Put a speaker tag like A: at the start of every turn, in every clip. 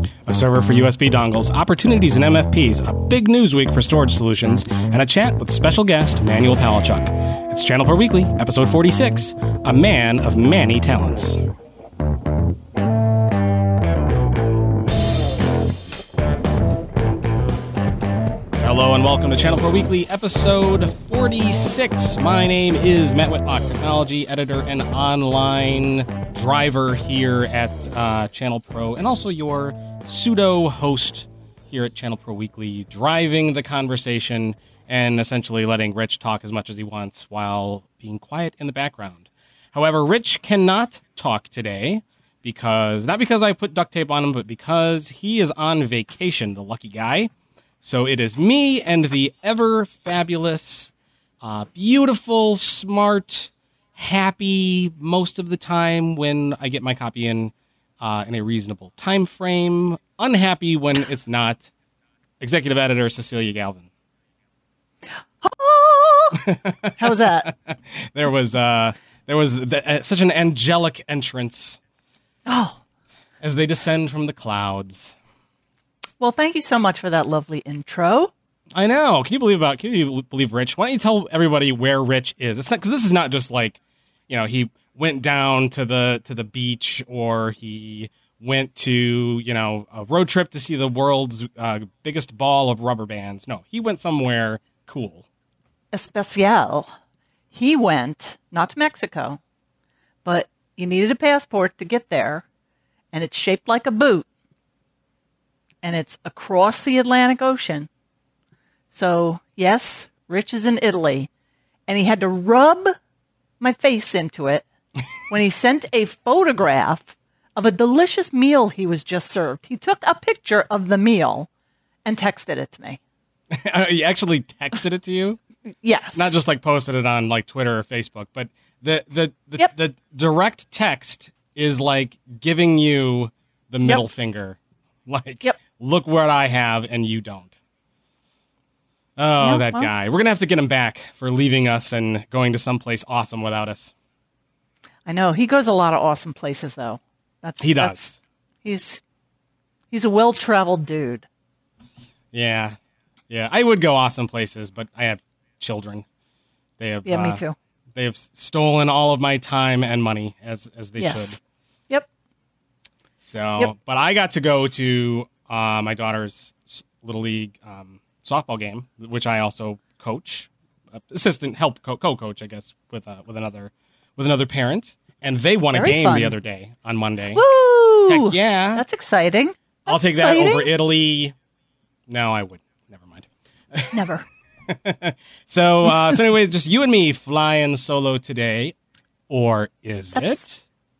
A: a server for USB dongles, opportunities in MFPs, a big news week for storage solutions, and a chat with special guest Manuel Palachuk. It's Channel Pro Weekly, episode 46, A Man of Many Talents. Hello and welcome to Channel Pro Weekly, episode 46. My name is Matt Whitlock, technology editor and online driver here at Channel Pro, and also your pseudo-host here at Channel Pro Weekly, driving the conversation and essentially letting Rich talk as much as he wants while being quiet in the background. However, Rich cannot talk today not because I put duct tape on him, but because he is on vacation, the lucky guy. So it is me and the ever fabulous, beautiful, smart, happy most of the time when I get my copy in a reasonable time frame, unhappy when it's not, executive editor Cecilia Galvin.
B: Oh! How's that?
A: There was such an angelic entrance.
B: Oh,
A: as they descend from the clouds.
B: Well, thank you so much for that lovely intro.
A: I know. Can you believe Rich? Why don't you tell everybody where Rich is? It's not because this is not just like, he went down to the beach or he went to a road trip to see the world's biggest ball of rubber bands. No, he went somewhere cool.
B: Especial. He went not to Mexico, but you needed a passport to get there, and it's shaped like a boot. And it's across the Atlantic Ocean. So, yes, Rich is in Italy. And he had to rub my face into it when he sent a photograph of a delicious meal he was just served. He took a picture of the meal and texted it to me.
A: He actually texted it to you?
B: Yes.
A: Not just posted it on Twitter or Facebook, but the direct text is giving you the middle finger. Look what I have and you don't. Oh, that guy. We're going to have to get him back for leaving us and going to someplace awesome without us.
B: I know. He goes a lot of awesome places, though.
A: He does.
B: He's a well-traveled dude.
A: Yeah. Yeah. I would go awesome places, but I have children. They have.
B: Yeah, me too.
A: They have stolen all of my time and money, as they should.
B: Yep.
A: So, but I got to go to my daughter's Little League softball game, which I also coach, assistant, help co-coach, I guess, with another parent, and they won a game the other day on Monday.
B: Woo!
A: Heck yeah,
B: that's exciting.
A: I'll take that over Italy. No, I wouldn't. Never mind.
B: Never.
A: So anyway, just you and me flying solo today, or is it?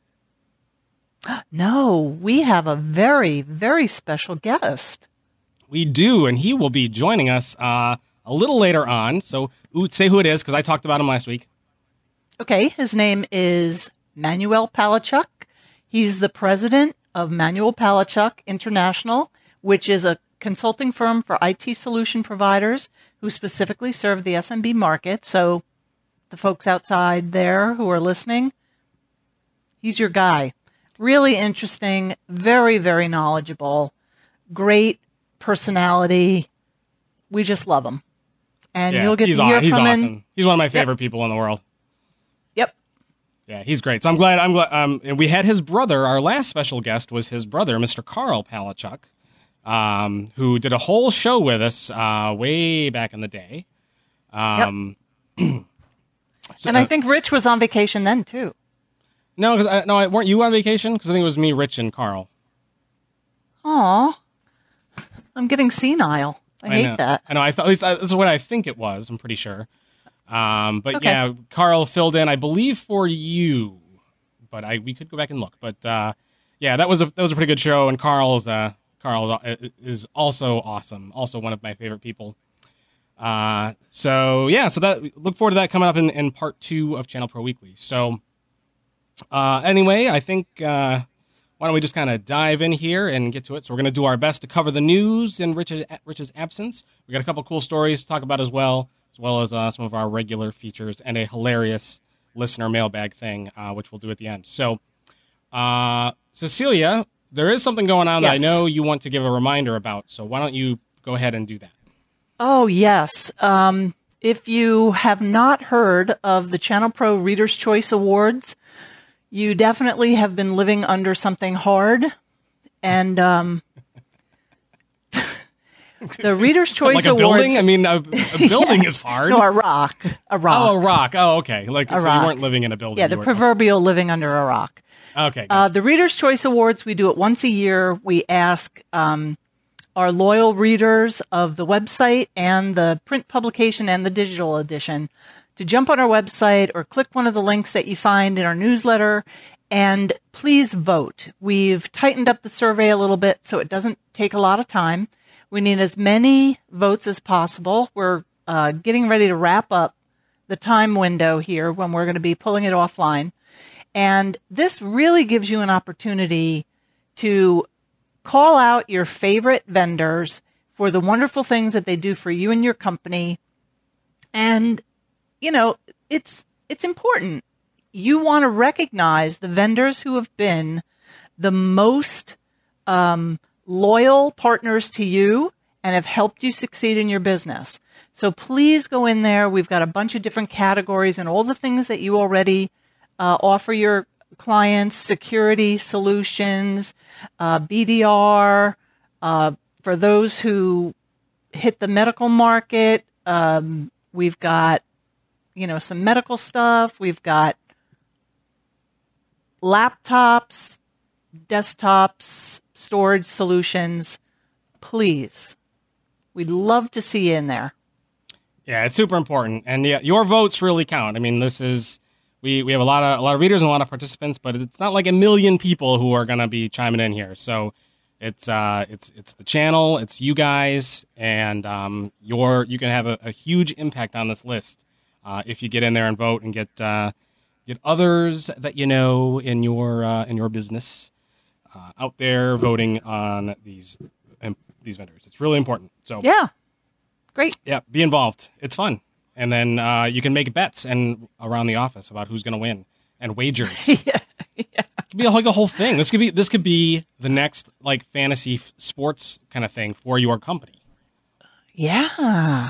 B: No, we have a very, very special guest.
A: We do, and he will be joining us a little later on. So say who it is, because I talked about him last week.
B: Okay, his name is Manuel Palachuk. He's the president of Manuel Palachuk International, which is a consulting firm for IT solution providers who specifically serve the SMB market. So the folks outside there who are listening, he's your guy. Really interesting, very, very knowledgeable, great personality. We just love him. And you'll get to hear from him.
A: Awesome. He's one of my favorite people in the world.
B: Yep.
A: Yeah, he's great. So I'm glad. And we had his brother. Our last special guest was his brother, Mr. Carl Palachuk, who did a whole show with us way back in the day.
B: And I think Rich was on vacation then, too.
A: No, weren't you on vacation? Because I think it was me, Rich, and Carl.
B: Aw, I'm getting senile. I hate that.
A: I know. At least that's what I think it was. I'm pretty sure. But yeah, Carl filled in, I believe, for you. But we could go back and look. But yeah, that was a pretty good show. And Carl is also awesome. Also one of my favorite people. So that look forward to that coming up in part 2 of Channel Pro Weekly. So. Anyway, I think, why don't we just kind of dive in here and get to it? So we're going to do our best to cover the news in Rich's absence. We got a couple cool stories to talk about as well as some of our regular features and a hilarious listener mailbag thing, which we'll do at the end. So, Cecilia, there is something going on that I
B: Yes.
A: know you want to give a reminder about. So why don't you go ahead and do that?
B: Oh, yes. If you have not heard of the Channel Pro Reader's Choice Awards, you definitely have been living under something hard. And the Reader's Choice
A: Like a
B: Awards.
A: building? I mean, a building is hard.
B: No, a rock. A rock.
A: Oh, a rock. Oh, okay. Like so
B: rock.
A: you weren't living in a building.
B: Yeah, the
A: You were-
B: proverbial living under a rock.
A: Okay.
B: The Reader's Choice Awards, we do it once a year. We ask our loyal readers of the website and the print publication and the digital edition to jump on our website or click one of the links that you find in our newsletter and please vote. We've tightened up the survey a little bit so it doesn't take a lot of time. We need as many votes as possible. We're getting ready to wrap up the time window here when we're going to be pulling it offline. And this really gives you an opportunity to call out your favorite vendors for the wonderful things that they do for you and your company. And, you know, it's important. You want to recognize the vendors who have been the most loyal partners to you and have helped you succeed in your business. So please go in there. We've got a bunch of different categories and all the things that you already offer your clients: security solutions, BDR, for those who hit the medical market. We've got, some medical stuff. We've got laptops, desktops, storage solutions. Please, we'd love to see you in there.
A: Yeah, it's super important, and yeah, your votes really count. I mean, this is we have a lot of readers and a lot of participants, but it's not like a million people who are going to be chiming in here. So it's the channel, it's you guys, and you can have a huge impact on this list if you get in there and vote and get others that you know in your business out there voting on these vendors. It's really important. So
B: Yeah, great.
A: yeah, be involved. It's fun. And then you can make bets and around the office about who's going to win and wagers.
B: Yeah.
A: It could be like a whole thing. This could be the next like fantasy sports kind of thing for your company.
B: Yeah.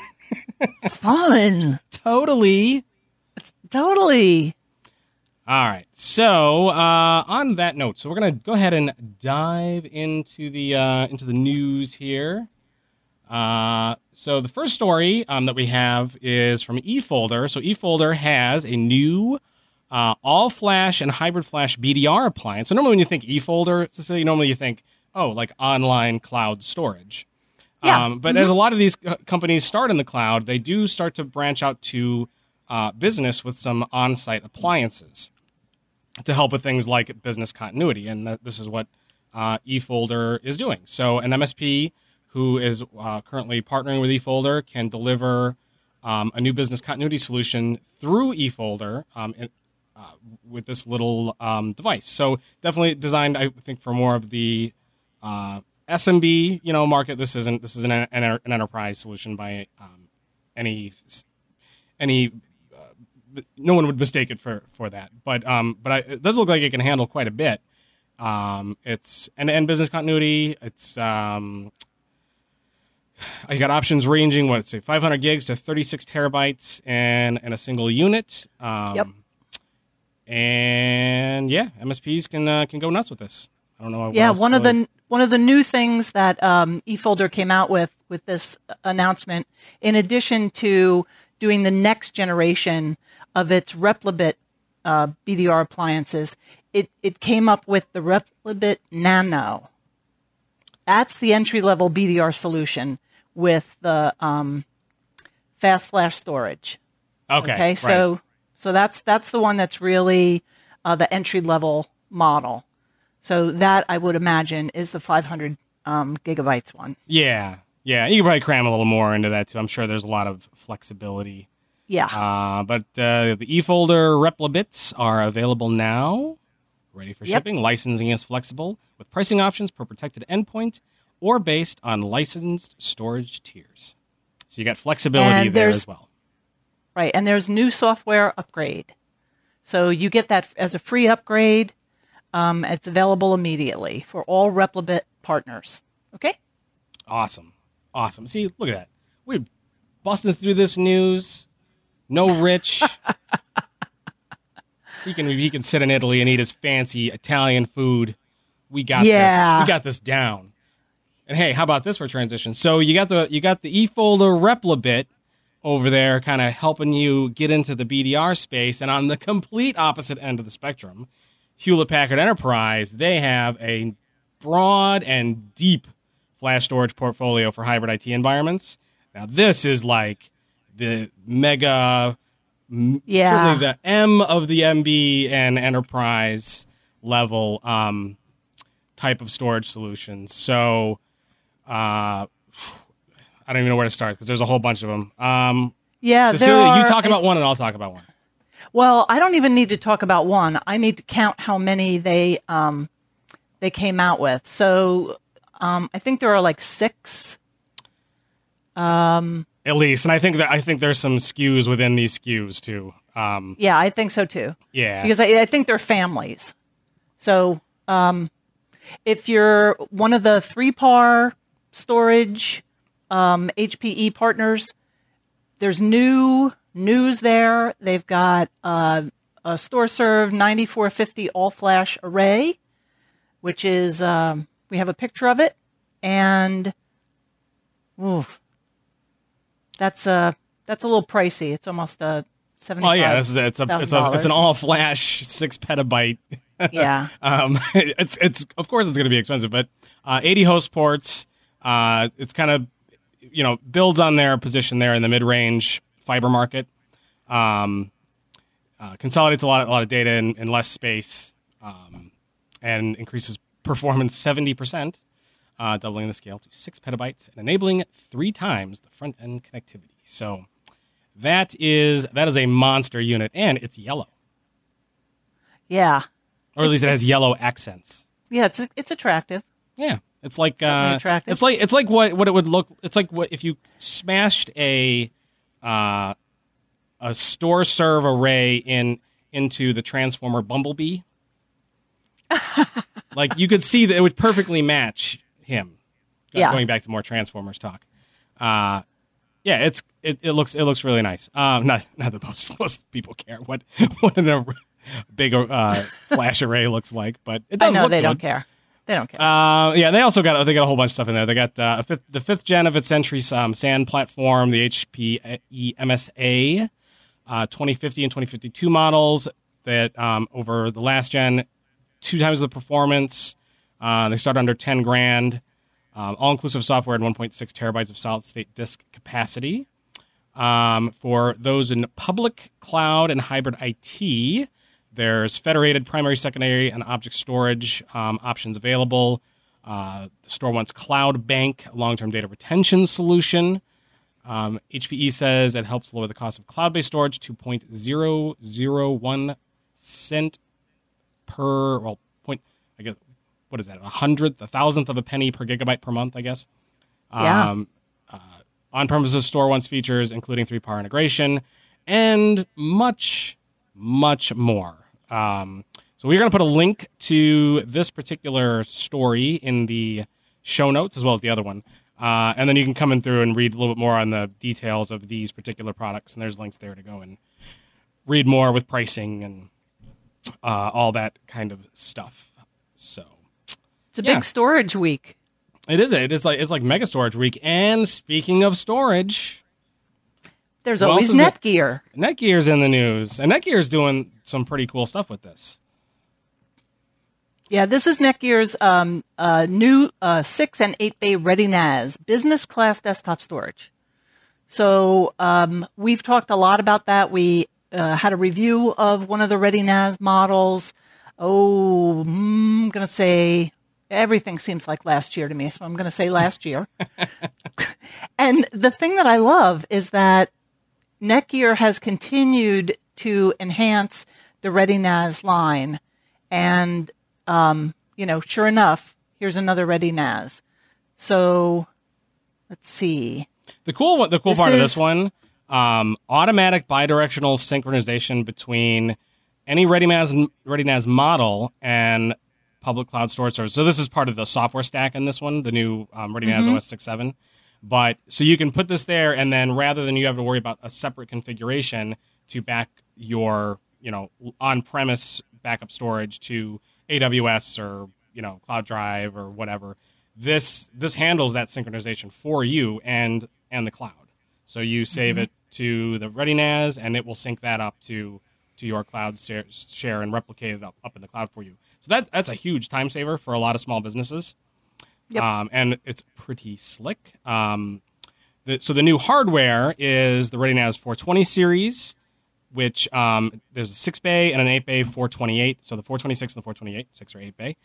B: Fun.
A: Totally.
B: Totally.
A: All right. So on that note, so we're gonna go ahead and dive into the news here. So the first story that we have is from eFolder. So eFolder has a new all-flash and hybrid flash BDR appliance. So normally when you think eFolder, normally you think, oh, like online cloud storage.
B: Yeah.
A: But as a lot of these companies start in the cloud, they do start to branch out to business with some on-site appliances to help with things like business continuity. And this is what eFolder is doing. So an MSP who is currently partnering with eFolder can deliver a new business continuity solution through eFolder with this little device. So definitely designed, I think, for more of the SMB market. This isn't an enterprise solution by any no one would mistake it for that. But it does look like it can handle quite a bit. It's end-to-end business continuity. It's you got options ranging, 500 gigs to 36 terabytes in a single unit.
B: Yep.
A: And yeah, MSPs can go nuts with this. I don't know.
B: Yeah, one of the new things that eFolder came out with this announcement, in addition to doing the next generation of its Replibit BDR appliances, it came up with the Replibit Nano. That's the entry-level BDR solution with the fast flash storage.
A: Okay.
B: Right. So that's the one that's really the entry-level model. So that, I would imagine, is the 500 gigabytes one.
A: Yeah. You can probably cram a little more into that, too. I'm sure there's a lot of flexibility.
B: Yeah.
A: But the eFolder Replibits are available now, ready for shipping. Licensing is flexible, with pricing options per protected endpoint or based on licensed storage tiers. So you got flexibility there as well.
B: Right, and there's new software upgrade. So you get that as a free upgrade. It's available immediately for all Replibit partners. Okay?
A: Awesome. See, look at that. We're busting through this news. No Rich. He can sit in Italy and eat his fancy Italian food. We got this. We got this down. And hey, how about this for transition? So you got the eFolder Replibit over there kind of helping you get into the BDR space, and on the complete opposite end of the spectrum, Hewlett-Packard Enterprise, they have a broad and deep flash storage portfolio for hybrid IT environments. Now this is like the mega, certainly the M of the MB and enterprise level type of storage solutions. So I don't even know where to start because there's a whole bunch of them. Cecilia, you talk about one and I'll talk about one.
B: Well, I don't even need to talk about one. I need to count how many they came out with. So I think there are like 6.
A: At least, and I think there's some SKUs within these SKUs too.
B: Yeah, I think so too.
A: Yeah,
B: because I think they're families. So if you're one of the 3PAR storage HPE partners, there's news there. They've got a StoreServe 9450 all-flash array, which is we have a picture of it, and that's a little pricey. It's almost a $75.
A: Oh yeah, it's an all-flash 6 petabyte.
B: Yeah.
A: It's of course it's going to be expensive, but 80 host ports. It's kind of builds on their position there in the mid-range fiber market. Consolidates a lot of data in less space, and increases performance 70%, doubling the scale to 6 petabytes and enabling 3 times the front end connectivity. So that is a monster unit, and it's yellow.
B: Yeah.
A: Or at least it has yellow accents.
B: Yeah, it's attractive.
A: Yeah, it's like
B: attractive.
A: It's like what it would look. It's like what if you smashed a StoreServe array into the Transformer Bumblebee. Like you could see that it would perfectly match him.
B: Yeah.
A: Going back to more Transformers talk. Yeah, it looks really nice. Not that most people care what a big flash array looks like, but it does.
B: I know
A: look
B: they
A: good.
B: don't care. They don't care.
A: Yeah, they got a whole bunch of stuff in there. They got the 5th gen of its Sentry SAN platform, the HPE MSA 2050 and 2052 models that over the last gen, 2 times the performance. They start under $10,000. All-inclusive software and 1.6 terabytes of solid-state disk capacity. For those in public cloud and hybrid IT, there's federated primary, secondary, and object storage options available. The store wants Cloud Bank, a long-term data retention solution. HPE says it helps lower the cost of cloud-based storage to 0.001 cent per, well, I guess, what is that, 100th, 1,000th of a penny per gigabyte per month, I guess.
B: Yeah.
A: On-premises store wants features, including 3PAR integration, and much, much more. So we're going to put a link to this particular story in the show notes, as well as the other one. And then you can come in through and read a little bit more on the details of these particular products, and there's links there to go and read more with pricing and all that kind of stuff. So
B: it's a big storage week.
A: It is. It's like mega storage week. And speaking of storage,
B: there's always Netgear.
A: Netgear's in the news, and Netgear's doing some pretty cool stuff with this.
B: Yeah, this is Netgear's new 6 and 8 bay Ready NAS business class desktop storage. So we've talked a lot about that. We had a review of one of the Ready NAS models. I'm going to say everything seems like last year to me, so I'm going to say last year. And the thing that I love is that Netgear has continued to enhance the Ready NAS line. And, sure enough, here's another Ready NAS. So let's see.
A: The cool part of this one, automatic bidirectional synchronization between any ReadyNAS model and public cloud storage service. So this is part of the software stack in this one, the new ReadyNAS OS 6.7. But so you can put this there, and then rather than you have to worry about a separate configuration to back your on-premise backup storage to AWS or Cloud Drive or whatever, this handles that synchronization for you and the cloud. So you save it to the ReadyNAS, and it will sync that up to your cloud share and replicate it up in the cloud for you. So that's a huge time saver for a lot of small businesses.
B: Yep.
A: And it's pretty slick. So the new hardware is the ReadyNAS 420 series, which there's a 6-bay and an 8-bay 428. So the 426 and the 428, 6 or 8-bay.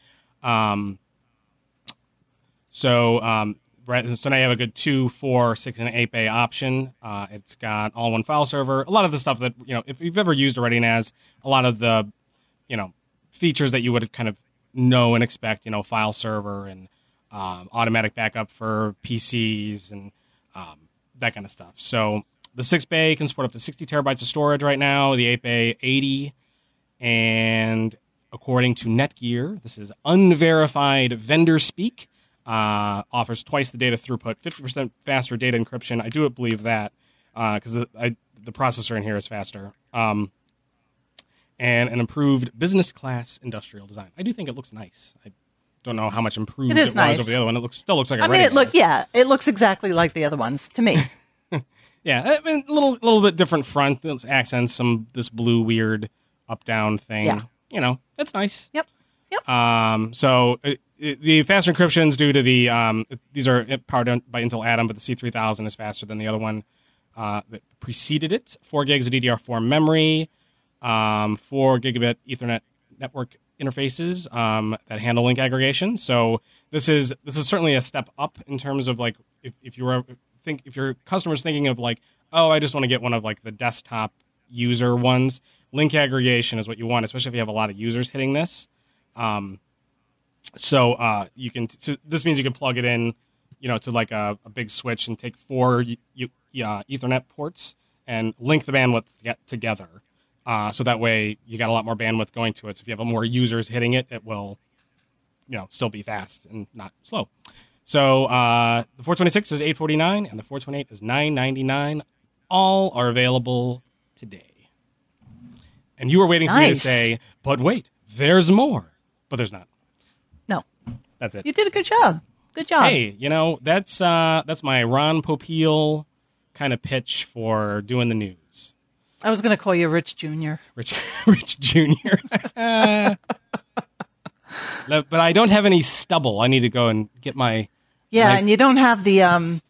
A: So now you have a good 2, 4, 6, and 8-bay option. It's got all-in-one file server. A lot of the stuff that, if you've ever used a ReadyNAS, a lot of the, features that you would kind of know and expect, file server and automatic backup for PCs and that kind of stuff. So the 6-bay can support up to 60 terabytes of storage right now. The 8-bay, 80. And according to Netgear, this is unverified vendor speak, offers twice the data throughput, 50% faster data encryption. I do believe that because the processor in here is faster. And an improved business class industrial design. I do think it looks nice. I don't know how much improved it was
B: nice
A: over the other one. It still looks like a
B: it looks exactly like the other ones to me.
A: Yeah, I mean, a little bit different front. It's accents, this blue weird up-down thing.
B: Yeah.
A: That's nice.
B: Yep.
A: So the faster encryption is due to these are powered by Intel Atom, but the C3000 is faster than the other one that preceded it. 4 gigs of DDR4 memory, 4 gigabit Ethernet network interfaces that handle link aggregation. So this is certainly a step up in terms of like if your customer's thinking of like, oh, I just want to get one of like the desktop user ones, link aggregation is what you want, especially if you have a lot of users hitting this. So this means you can plug it in, to like a big switch and take 4 Ethernet ports and link the bandwidth together. So that way you got a lot more bandwidth going to it. So if you have more users hitting it, it will, still be fast and not slow. So the 426 is $849 and the 428 is $999. All are available today. And you were waiting for me to say, but wait, there's more. But there's not.
B: No.
A: That's it.
B: You did a good job. Good job.
A: Hey, that's my Ron Popeil kind of pitch for doing the news.
B: I was going to call you Rich Jr.
A: Rich Jr. But I don't have any stubble. I need to go and get my...
B: Yeah, and you don't have the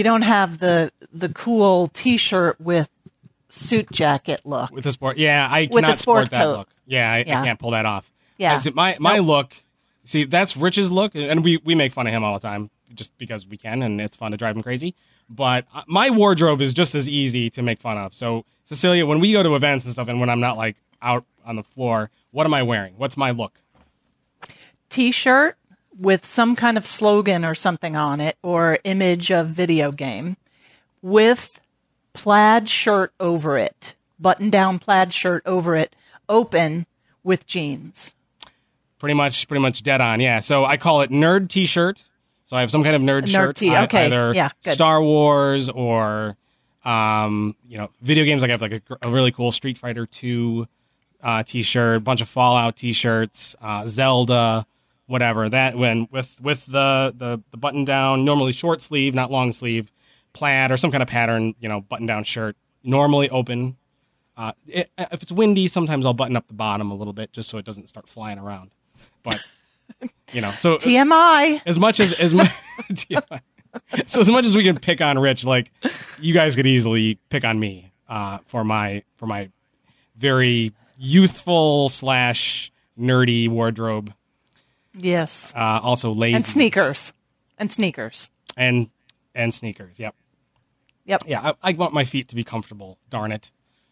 B: cool T-shirt with suit jacket look.
A: With the sport, yeah, I cannot sport that look. Yeah, I can't pull that off.
B: Yeah,
A: my look. See, that's Rich's look, and we make fun of him all the time just because we can, and it's fun to drive him crazy. But my wardrobe is just as easy to make fun of. So, Cecilia, when we go to events and stuff, and when I'm not like out on the floor, what am I wearing? What's my look?
B: T-shirt with some kind of slogan or something on it, or image of video game, with plaid shirt over it, button-down plaid shirt over it, open with jeans. Pretty much dead on, yeah. So I call it nerd T-shirt. So I have some kind of nerd shirt. Okay,
A: either
B: good.
A: Star Wars or, video games. Like I have like a really cool Street Fighter 2 T-shirt, bunch of Fallout T-shirts, Zelda, whatever. That with the button down, normally short sleeve, not long sleeve, plaid or some kind of pattern, button down shirt, normally open. If it's windy, sometimes I'll button up the bottom a little bit just so it doesn't start flying around. But so
B: TMI.
A: As much as TMI. So as much as we can pick on Rich, like you guys could easily pick on me for my very youthful / nerdy wardrobe.
B: Yes.
A: Also lazy.
B: And sneakers.
A: And sneakers. Yep. Yeah, I want my feet to be comfortable. Darn it.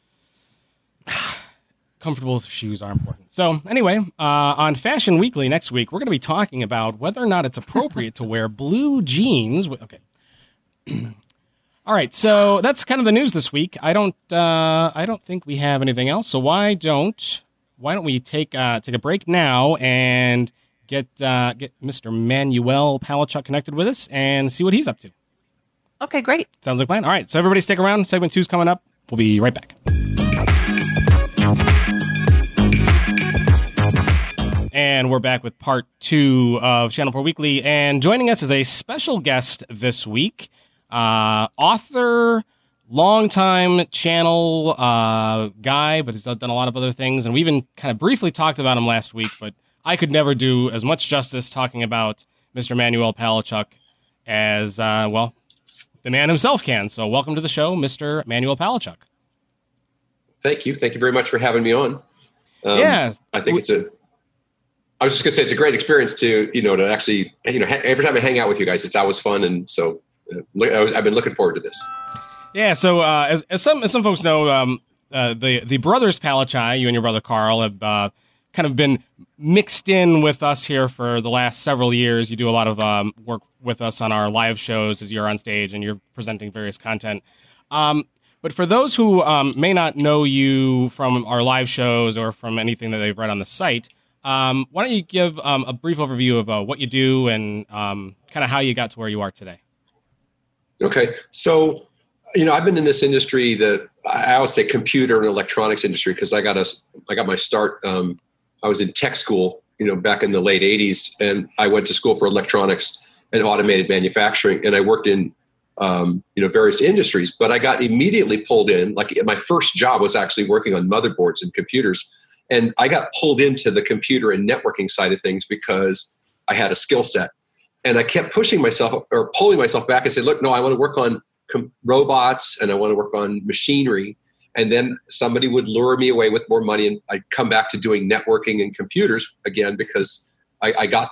A: Comfortable shoes are important. So anyway, on Fashion Weekly next week, we're going to be talking about whether or not it's appropriate to wear blue jeans. Okay. All right. So that's kind of the news this week. I don't think we have anything else. So why don't why don't we take a break now and get Mr. Manuel Palachuk connected with us and see what he's up to.
B: Okay, great.
A: Sounds like a plan. All right, so everybody stick around. Segment 2 is coming up. We'll be right back. And we're back with part 2 of Channel 4 Weekly. And joining us is a special guest this week, author, longtime channel guy, but he's done a lot of other things. And we even kind of briefly talked about him last week, but I could never do as much justice talking about Mr. Manuel Palachuk as, the man himself can. So welcome to the show, Mr. Manuel Palachuk.
C: Thank you. Thank you very much for having me on.
A: Yeah.
C: I think I was just going to say it's a great experience to actually, every time I hang out with you guys, it's always fun. And so I've been looking forward to this.
A: Yeah. So as some folks know, the brothers Palachuk, you and your brother Carl, have kind of been mixed in with us here for the last several years. You do a lot of work with us on our live shows as you're on stage and you're presenting various content. But for those who may not know you from our live shows or from anything that they've read on the site, why don't you give a brief overview of what you do and kind of how you got to where you are today?
C: Okay. So, I've been in this industry I always say computer and electronics industry because I got my start. I was in tech school, back in the late 80s, and I went to school for electronics and automated manufacturing, and I worked in various industries, but I got immediately pulled in. Like my first job was actually working on motherboards and computers. And I got pulled into the computer and networking side of things because I had a skill set. And I kept pushing myself or pulling myself back and say, look, no, I want to work on robots and I want to work on machinery. And then somebody would lure me away with more money and I'd come back to doing networking and computers again because I got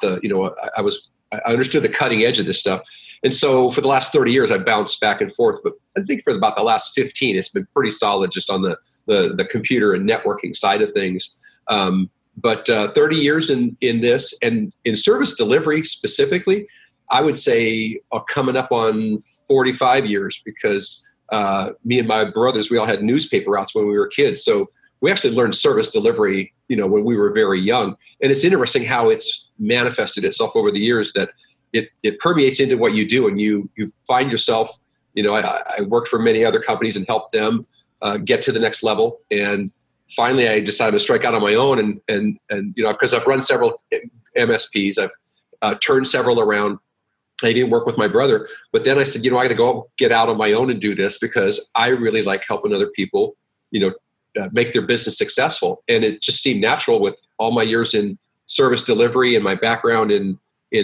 C: I understood the cutting edge of this stuff. And so for the last 30 years, I bounced back and forth. But I think for about the last 15, it's been pretty solid just on the computer and networking side of things. But 30 years in this and in service delivery specifically, I would say coming up on 45 years because me and my brothers, we all had newspaper routes when we were kids. So we actually learned service delivery, when we were very young. And it's interesting how it's manifested itself over the years that it permeates into what you do and you find yourself, I worked for many other companies and helped them get to the next level. And finally, I decided to strike out on my own and because I've run several MSPs, I've turned several around. I didn't work with my brother, but then I said, I got to go get out on my own and do this because I really like helping other people, make their business successful. And it just seemed natural with all my years in service delivery and my background in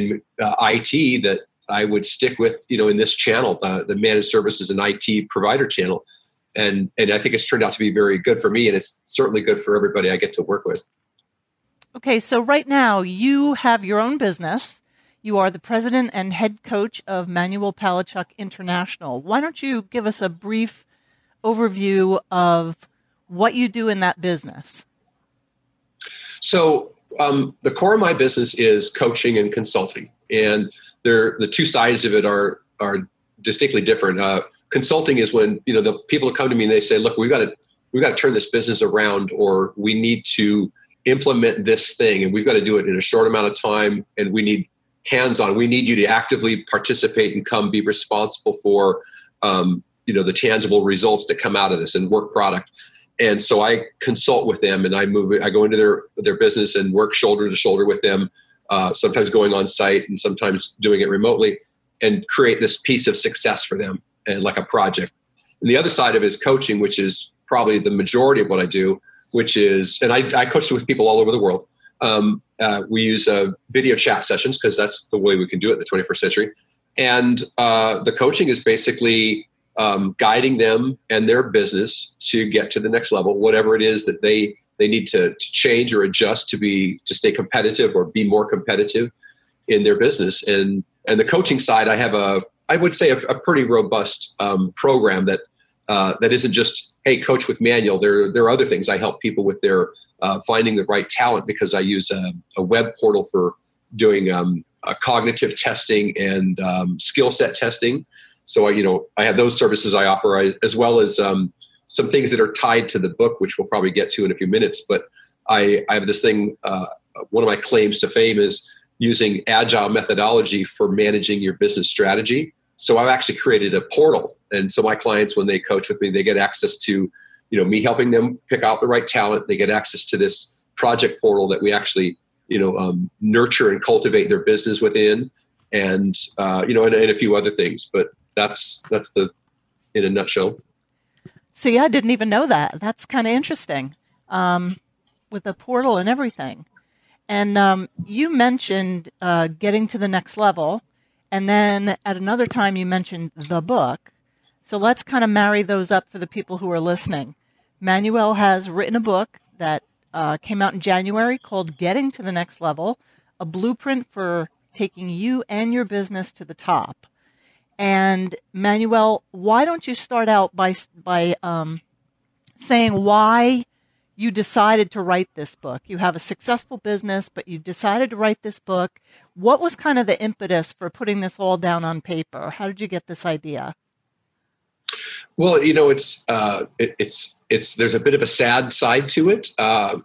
C: IT that I would stick with, in this channel, the managed services and IT provider channel. And I think it's turned out to be very good for me, and it's certainly good for everybody I get to work with.
B: Okay, so right now you have your own business. You are the president and head coach of Manuel Palachuk International. Why don't you give us a brief overview of what you do in that business?
C: So the core of my business is coaching and consulting, and the two sides of it are distinctly different. Consulting is when the people come to me and they say, "Look, we've got to turn this business around, or we need to implement this thing, and we've got to do it in a short amount of time, and we need hands-on. We need you to actively participate and be responsible for the tangible results that come out of this and work product." And so I consult with them, and I go into their business and work shoulder to shoulder with them, sometimes going on site and sometimes doing it remotely, and create this piece of success for them and like a project. And the other side of it is coaching, which is probably the majority of what I do, which is, and I coach with people all over the world. We use video chat sessions because that's the way we can do it in the 21st century. And the coaching is basically guiding them and their business to get to the next level, whatever it is that they need to change or adjust to stay competitive or be more competitive in their business. And the coaching side, I would say a pretty robust program that isn't just, hey, coach with Manuel. There are other things. I help people with their finding the right talent because I use a web portal for doing cognitive testing and skill set testing. So I have those services I offer, as well as some things that are tied to the book, which we'll probably get to in a few minutes. But I have this thing. One of my claims to fame is using agile methodology for managing your business strategy. So I've actually created a portal. And so my clients, when they coach with me, they get access to, me helping them pick out the right talent. They get access to this project portal that we actually, nurture and cultivate their business within, and and a few other things. But that's the, in a nutshell.
B: See, I didn't even know that. That's kind of interesting, with the portal and everything. And you mentioned getting to the next level, and then at another time you mentioned the book. So let's kind of marry those up for the people who are listening. Manuel has written a book that came out in January called Getting to the Next Level, a blueprint for taking you and your business to the top. And Manuel, why don't you start out by saying why you decided to write this book? You have a successful business, but you decided to write this book. What was kind of the impetus for putting this all down on paper? How did you get this idea?
C: Well, it's there's a bit of a sad side to it. I'll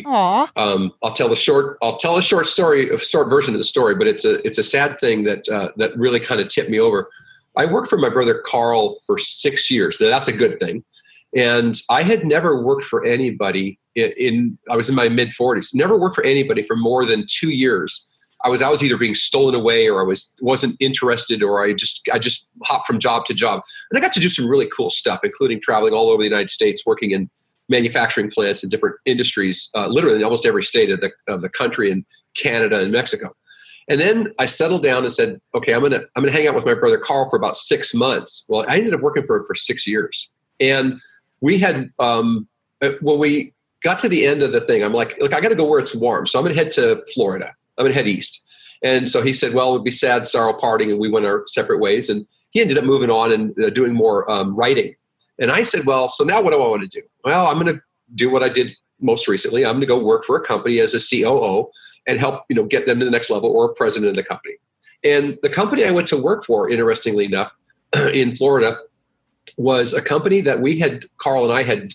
C: tell a short story, a short version of the story, but it's a sad thing that really kind of tipped me over. I worked for my brother Carl for 6 years. Now that's a good thing. And I had never worked for anybody I was in my mid 40s, never worked for anybody for more than 2 years. I was either being stolen away, or I wasn't interested, or I just hopped from job to job. And I got to do some really cool stuff, including traveling all over the United States, working in manufacturing plants in different industries, literally in almost every state of the country, in Canada and Mexico. And then I settled down and said, okay, I'm gonna hang out with my brother Carl for about 6 months. Well, I ended up working for him for 6 years. And we had, when we got to the end of the thing, I'm like, look, I got to go where it's warm. So I'm going to head to Florida. I'm going to head east. And so he said, well, it would be sad, sorrow parting. And we went our separate ways. And he ended up moving on and doing more writing. And I said, well, so now what do I want to do? Well, I'm going to do what I did most recently. I'm going to go work for a company as a COO and help, get them to the next level, or a president of the company. And the company I went to work for, interestingly enough, in Florida, was a company that Carl and I had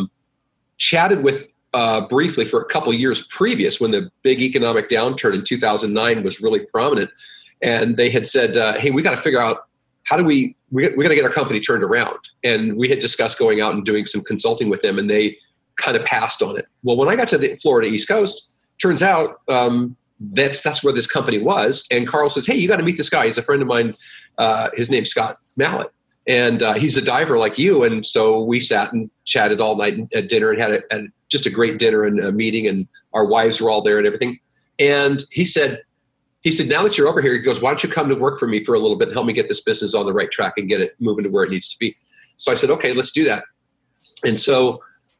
C: chatted with briefly for a couple of years previous, when the big economic downturn in 2009 was really prominent. And they had said, hey, we got to figure out how do we got to get our company turned around. And we had discussed going out and doing some consulting with them, and they kind of passed on it. Well, when I got to the Florida East Coast, turns out that's where this company was. And Carl says, hey, you got to meet this guy. He's a friend of mine. His name's Scott Mallett. And he's a diver like you. And so we sat and chatted all night at dinner, and had just a great dinner and a meeting, and our wives were all there and everything. And he said, now that you're over here, he goes, why don't you come to work for me for a little bit and help me get this business on the right track and get it moving to where it needs to be. So I said, okay, let's do that. And so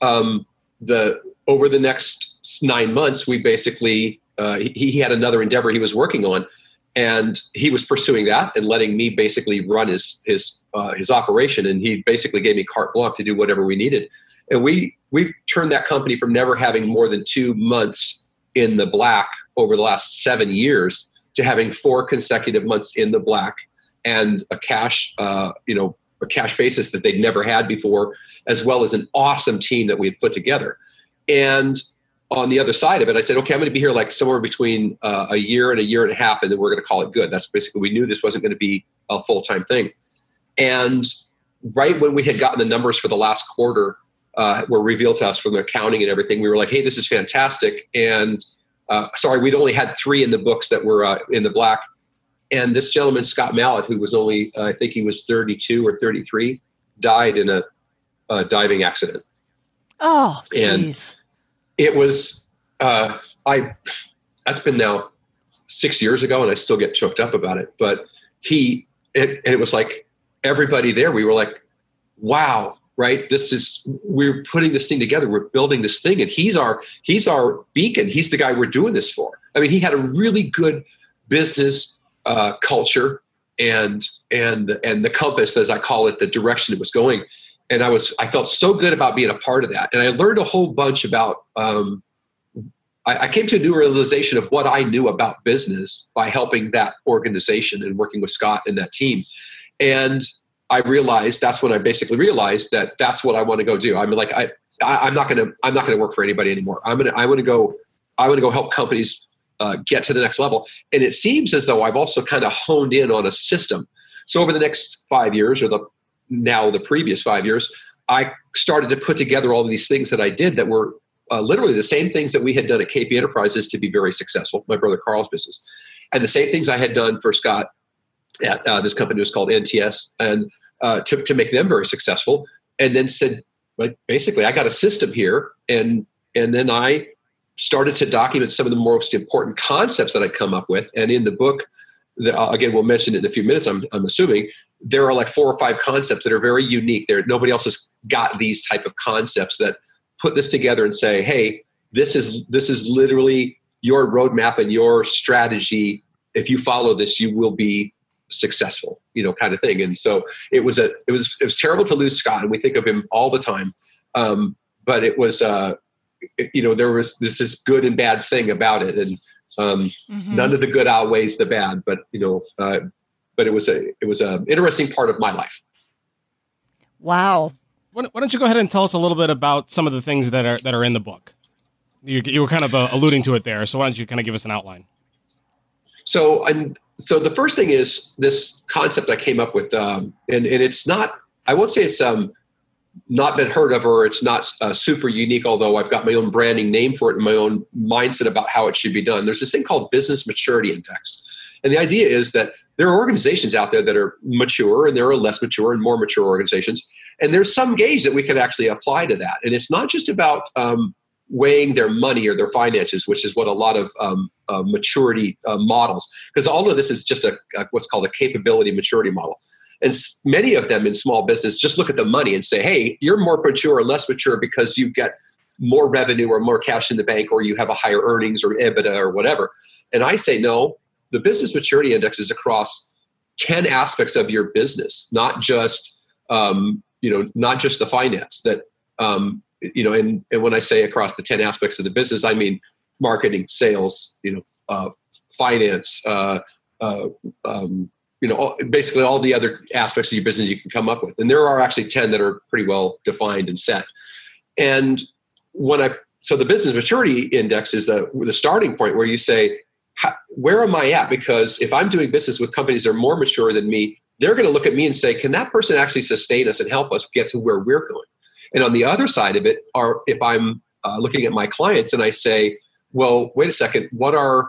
C: over the next 9 months, we basically, he had another endeavor he was working on, and he was pursuing that and letting me basically run his operation. And he basically gave me carte blanche to do whatever we needed. And we've turned that company from never having more than 2 months in the black over the last 7 years to having 4 consecutive months in the black, and a cash basis that they'd never had before, as well as an awesome team that we had put together. And on the other side of it, I said, okay, I'm going to be here like somewhere between a year and a half, and then we're going to call it good. That's basically, we knew this wasn't going to be a full-time thing. And right when we had gotten the numbers for the last quarter were revealed to us from the accounting and everything, we were like, hey, this is fantastic. And we'd only had 3 in the books that were in the black. And this gentleman, Scott Mallett, who was only, I think he was 32 or 33, died in a diving accident.
B: Oh, jeez.
C: It was, that's been now 6 years ago, and I still get choked up about it. But it was like everybody there, we were like, wow, right? We're putting this thing together. We're building this thing, and he's our beacon. He's the guy we're doing this for. I mean, he had a really good business culture and the compass, as I call it, the direction it was going. And I felt so good about being a part of that. And I learned a whole bunch about, I came to a new realization of what I knew about business by helping that organization and working with Scott and that team. And that's when I basically realized that that's what I want to go do. I mean, like, I'm not going to work for anybody anymore. I want to go help companies get to the next level. And it seems as though I've also kind of honed in on a system. So over the next 5 years, or the previous 5 years, I started to put together all of these things that I did that were literally the same things that we had done at KP Enterprises to be very successful, my brother Carl's business. And the same things I had done for Scott at this company was called NTS, and to make them very successful. And then said, like, basically, I got a system here. And then I started to document some of the most important concepts that I come up with. And in the book, again, we'll mention it in a few minutes, I'm assuming, there are like 4 or 5 concepts that are very unique. Nobody else has got these type of concepts that put this together and say, hey, this is literally your roadmap and your strategy. If you follow this, you will be successful, kind of thing. And so it was terrible to lose Scott, and we think of him all the time. But it was, there was this good and bad thing about it, and none of the good outweighs the bad. But but it was an interesting part of my life.
B: Wow.
A: Why don't you go ahead and tell us a little bit about some of the things that are in the book? You were kind of alluding to it there, so why don't you kind of give us an outline?
C: So the first thing is this concept I came up with, and it's not, I won't say it's not been heard of, or it's not super unique, although I've got my own branding name for it and my own mindset about how it should be done. There's this thing called Business Maturity Index. And the idea is that there are organizations out there that are mature, and there are less mature and more mature organizations. And there's some gauge that we can actually apply to that. And it's not just about weighing their money or their finances, which is what a lot of maturity models, because all of this is just what's called a capability maturity model. And many of them in small business just look at the money and say, hey, you're more mature or less mature because you get more revenue or more cash in the bank, or you have a higher earnings or EBITDA or whatever. And I say, no, the Business Maturity Index is across 10 aspects of your business, not just not just the finance. That and when I say across the 10 aspects of the business, I mean marketing, sales, finance, basically all the other aspects of your business you can come up with. And there are actually 10 that are pretty well defined and set. And so the Business Maturity Index is the starting point where you say, where am I at? Because if I'm doing business with companies that are more mature than me, they're going to look at me and say, can that person actually sustain us and help us get to where we're going? And on the other side of it, if I'm looking at my clients and I say, well, wait a second, what are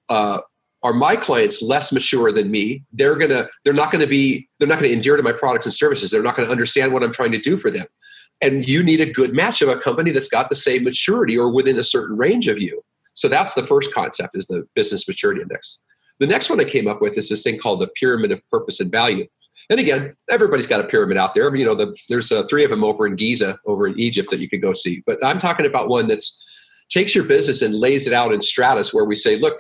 C: my clients less mature than me? They're not going to endure to my products and services. They're not going to understand what I'm trying to do for them. And you need a good match of a company that's got the same maturity or within a certain range of you. So that's the first concept, is the Business Maturity Index. The next one I came up with is this thing called the Pyramid of Purpose and Value. And again, everybody's got a pyramid out there. There's 3 of them over in Giza, over in Egypt, that you could go see. But I'm talking about one that takes your business and lays it out in stratus, where we say, look,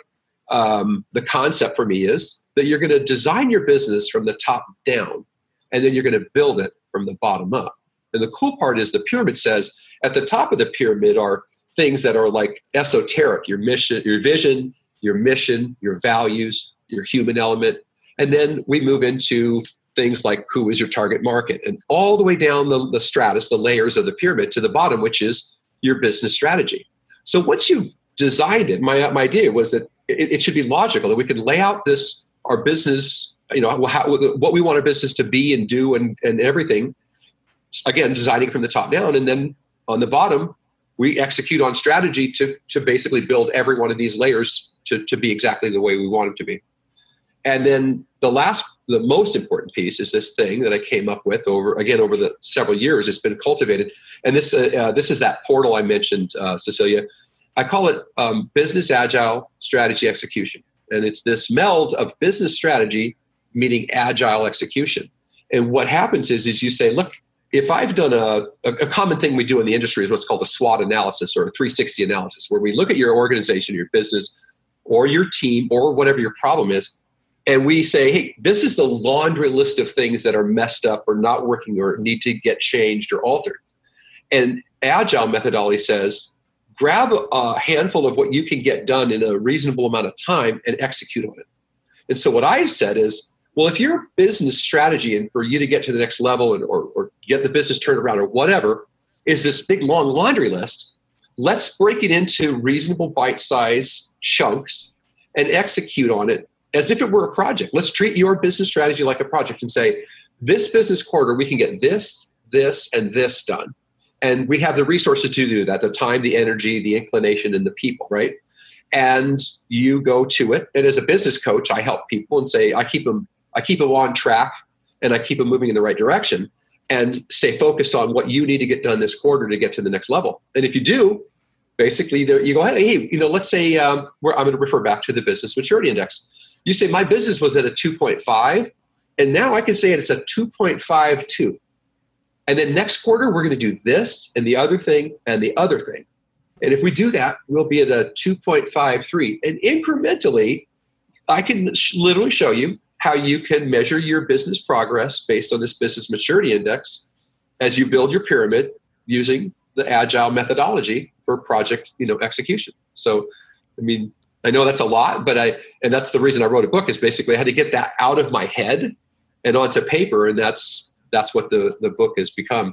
C: the concept for me is that you're going to design your business from the top down, and then you're going to build it from the bottom up. And the cool part is the pyramid says at the top of the pyramid are things that are like esoteric: your mission, your vision, your mission, your values, your human element. And then we move into things like who is your target market, and all the way down the stratus, the layers of the pyramid, to the bottom, which is your business strategy. So once you've designed it, my idea was that it should be logical, that we can lay out our business, what we want our business to be and do and everything, again, designing from the top down. And then on the bottom, we execute on strategy to basically build every one of these layers to be exactly the way we want them to be. And then the most important piece is this thing that I came up with over the several years. It's been cultivated. And this is that portal I mentioned, Cecilia. I call it Business Agile Strategy Execution. And it's this meld of business strategy meeting agile execution. And what happens is you say, look, if I've done a common thing we do in the industry is what's called a SWOT analysis, or a 360 analysis, where we look at your organization, your business, or your team, or whatever your problem is, and we say, hey, this is the laundry list of things that are messed up or not working or need to get changed or altered. And Agile methodology says, grab a handful of what you can get done in a reasonable amount of time and execute on it. And so what I've said is, well, if your business strategy and for you to get to the next level or get the business turned around or whatever is this big long laundry list. Let's break it into reasonable bite-sized chunks and execute on it as if it were a project. Let's treat your business strategy like a project and say, this business quarter, we can get this, this, and this done. And we have the resources to do that, the time, the energy, the inclination, and the people, right? And you go to it. And as a business coach, I help people and say, I keep them on track and I keep them moving in the right direction and stay focused on what you need to get done this quarter to get to the next level. And if you do, basically you go, hey, let's say I'm going to refer back to the business maturity index. You say my business was at a 2.5 and now I can say it's a 2.52. And then next quarter, we're going to do this and the other thing and the other thing. And if we do that, we'll be at a 2.53. And incrementally, I can literally show you how you can measure your business progress based on this business maturity index as you build your pyramid using the agile methodology for project, execution. So, I know that's a lot, and that's the reason I wrote a book, is basically I had to get that out of my head and onto paper, and that's what the book has become.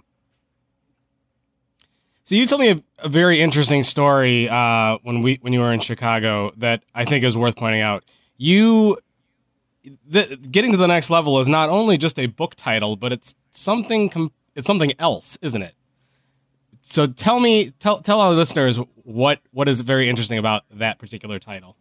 A: So you told me a very interesting story when you were in Chicago that I think is worth pointing out. Getting to the next level is not only just a book title, but it's something else, isn't it? So tell our listeners what is very interesting about that particular title.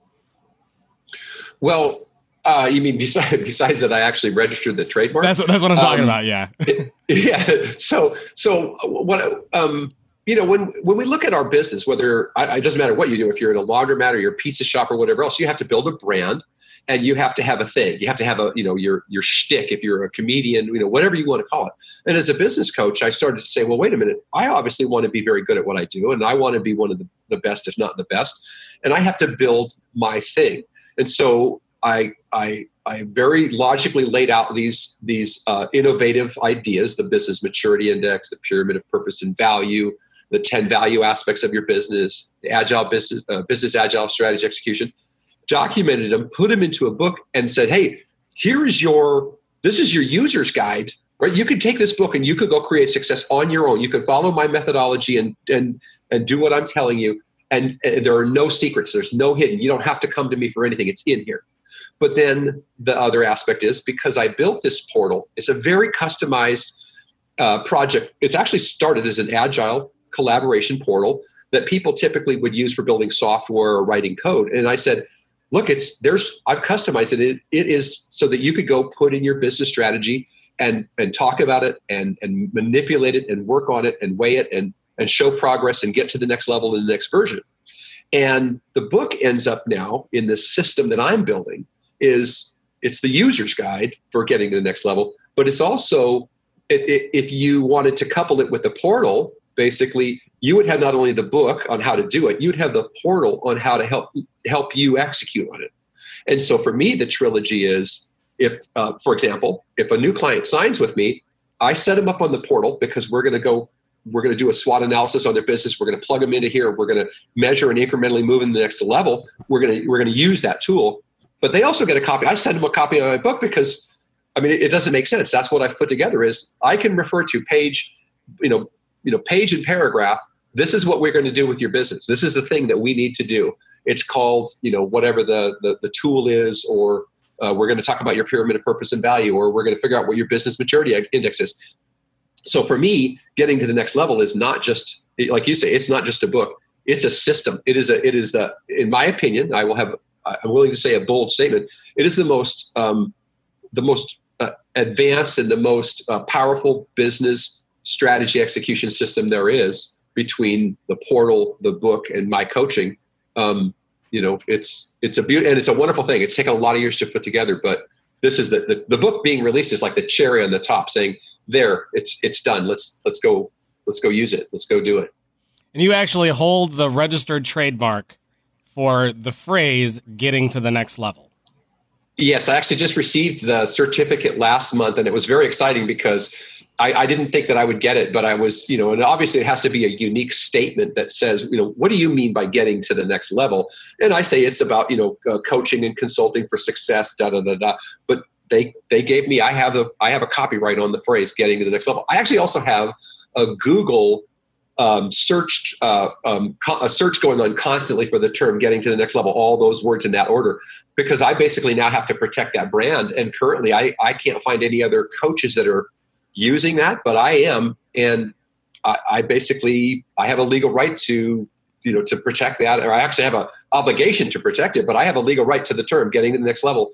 C: Well, you mean besides that I actually registered the trademark?
A: That's what I'm talking about. Yeah.
C: Yeah. So what, when we look at our business, whether it doesn't matter what you do, if you're in a laundromat or you're a pizza shop or whatever else, you have to build a brand and you have to have a thing. You have to have your shtick if you're a comedian, whatever you want to call it. And as a business coach, I started to say, well, wait a minute, I obviously want to be very good at what I do. And I want to be one of the best, if not the best. And I have to build my thing. And so I very logically laid out these innovative ideas: the business maturity index, the pyramid of purpose and value, the 10 value aspects of your business, the agile business agile strategy execution. Documented them, put them into a book, and said, "Hey, this is your user's guide, right? You can take this book and you could go create success on your own. You can follow my methodology and do what I'm telling you. And there are no secrets. There's no hidden. You don't have to come to me for anything. It's in here." But then the other aspect is, because I built this portal, it's a very customized project. It's actually started as an agile collaboration portal that people typically would use for building software or writing code. And I said, look, I've customized it. It is so that you could go put in your business strategy and talk about it and manipulate it and work on it and weigh it and show progress and get to the next level in the next version. And the book ends up now in the system that I'm building. It's the user's guide for getting to the next level, but it's also, if you wanted to couple it with the portal, basically you would have not only the book on how to do it, you'd have the portal on how to help you execute on it. And so for me, the trilogy is, for example, if a new client signs with me, I set them up on the portal because we're going to do a SWOT analysis on their business. We're going to plug them into here. We're going to measure and incrementally move in the next level. We're going to use that tool. But they also get a copy. I send them a copy of my book because, it doesn't make sense. That's what I've put together is I can refer to page, page and paragraph. This is what we're going to do with your business. This is the thing that we need to do. It's called, whatever the tool is, or we're going to talk about your pyramid of purpose and value, or we're going to figure out what your business maturity index is. So for me, getting to the next level is not just, like you say, it's not just a book. It's a system. It is in my opinion, I'm willing to say a bold statement. It is the most advanced and the most powerful business strategy execution system there is, between the portal, the book, and my coaching. It's a beauty, and it's a wonderful thing. It's taken a lot of years to put together, but this is the book being released is like the cherry on the top, saying, "There, it's done. Let's go use it. Let's go do it."
A: And you actually hold the registered trademark for the phrase "getting to the next level."
C: Yes, I actually just received the certificate last month, and it was very exciting because I didn't think that I would get it, but I was, and obviously it has to be a unique statement that says, what do you mean by getting to the next level? And I say it's about, coaching and consulting for success, But they gave me, I have a copyright on the phrase "getting to the next level." I actually also have a Google a search going on constantly for the term getting to the next level, all those words in that order, because I basically now have to protect that brand. And currently I can't find any other coaches that are using that, but I am. And I basically have a legal right to protect that, or I actually have an obligation to protect it, but I have a legal right to the term getting to the next level.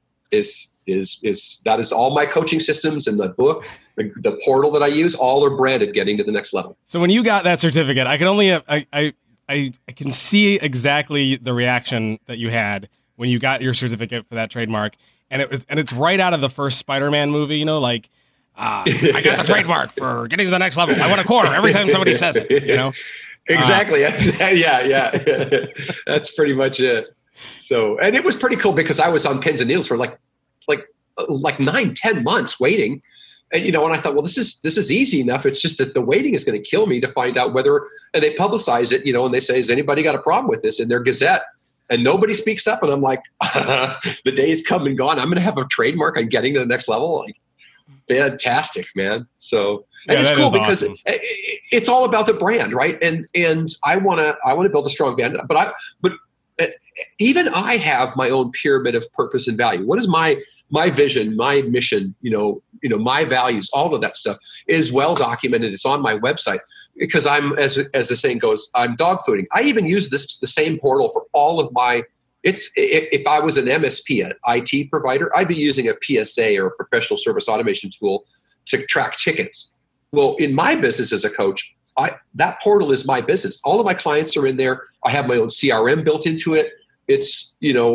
C: That is all my coaching systems and the book, the portal that I use, all are branded getting to the next level.
A: So when you got that certificate, I can only I can see exactly the reaction that you had when you got your certificate for that trademark, and it's right out of the first Spider-Man movie, like I got the trademark for getting to the next level. I want a quarter every time somebody says it,
C: Exactly. Yeah. That's pretty much it. So, and it was pretty cool because I was on pins and needles for like 9-10 months waiting. And, and I thought, well, this is easy enough. It's just that the waiting is going to kill me to find out whether, and they publicize it, and they say, has anybody got a problem with this in their Gazette? And nobody speaks up. And I'm like, the day's come and gone. I'm going to have a trademark on getting to the next level. Like, fantastic, man. So, and it's cool because awesome. It's all about the brand, right? And I want to build a strong brand, but even I have my own pyramid of purpose and value. What is my vision, my mission, my values, all of that stuff is well documented. It's on my website because I'm, as the saying goes, I'm dog fooding. I even use the same portal for all of my, if I was an MSP, an IT provider, I'd be using a PSA or a professional service automation tool to track tickets. Well, in my business as a coach, that portal is my business. All of my clients are in there. I have my own CRM built into it. It's,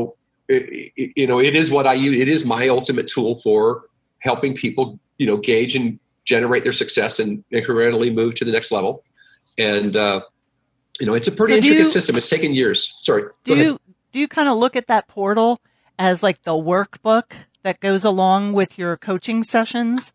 C: it is what I use. It is my ultimate tool for helping people, gauge and generate their success and incrementally move to the next level. And, it's a pretty intricate system. It's taken years. Sorry.
B: Do you kind of look at that portal as like the workbook that goes along with your coaching sessions?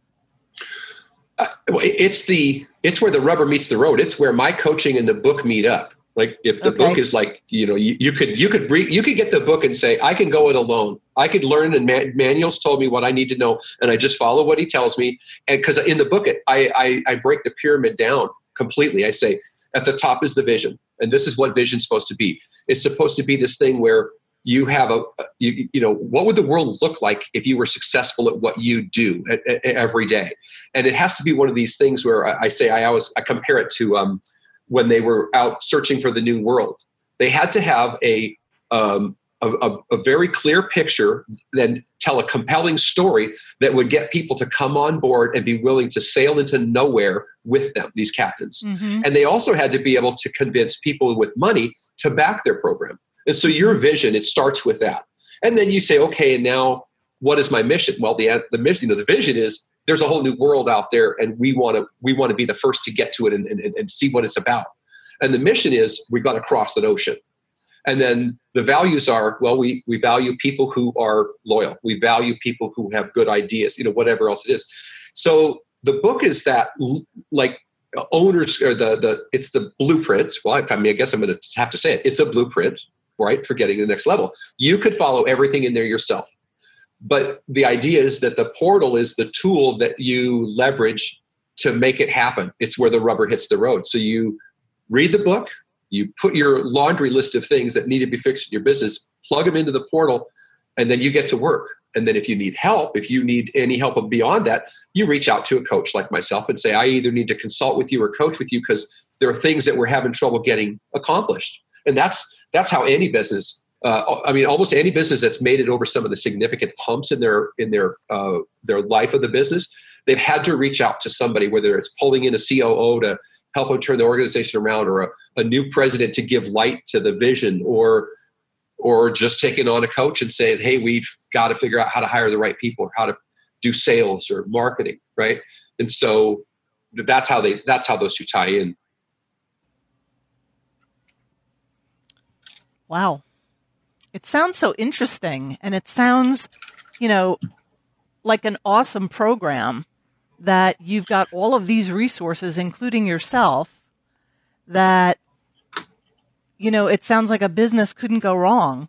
C: It's where the rubber meets the road. It's where my coaching and the book meet up. Like if the book is like, you could get the book and say, I can go it alone. I could learn, and Manuel's told me what I need to know, and I just follow what he tells me. And because in the book, I break the pyramid down completely. I say at the top is the vision, and this is what vision's supposed to be. It's supposed to be this thing where you have what would the world look like if you were successful at what you do every day? And it has to be one of these things where I compare it to when they were out searching for the new world. They had to have a very clear picture, then tell a compelling story that would get people to come on board and be willing to sail into nowhere with them, these captains. Mm-hmm. And they also had to be able to convince people with money to back their program. And so your vision, it starts with that. And then you say, okay, and now what is my mission? Well, the mission, the vision is there's a whole new world out there, and we want to be the first to get to it and see what it's about. And the mission is we got to cross an ocean. And then the values are, well, we value people who are loyal. We value people who have good ideas, whatever else it is. So the book is that, like, owners, or it's the blueprint. Well, I guess I'm going to have to say it. It's a blueprint, right, for getting to the next level. You could follow everything in there yourself. But the idea is that the portal is the tool that you leverage to make it happen. It's where the rubber hits the road. So you read the book, you put your laundry list of things that need to be fixed in your business, plug them into the portal, and then you get to work. And then if you need help, if you need any help beyond that, you reach out to a coach like myself and say, I either need to consult with you or coach with you because there are things that we're having trouble getting accomplished. And that's how any business, almost any business that's made it over some of the significant humps in their life of the business, they've had to reach out to somebody, whether it's pulling in a COO to help them turn the organization around, or a new president to give light to the vision, or just taking on a coach and saying, hey, we've got to figure out how to hire the right people, or how to do sales or marketing, right? And so that's how those two tie in.
B: Wow. It sounds so interesting, and it sounds, like an awesome program that you've got all of these resources, including yourself, that, it sounds like a business couldn't go wrong.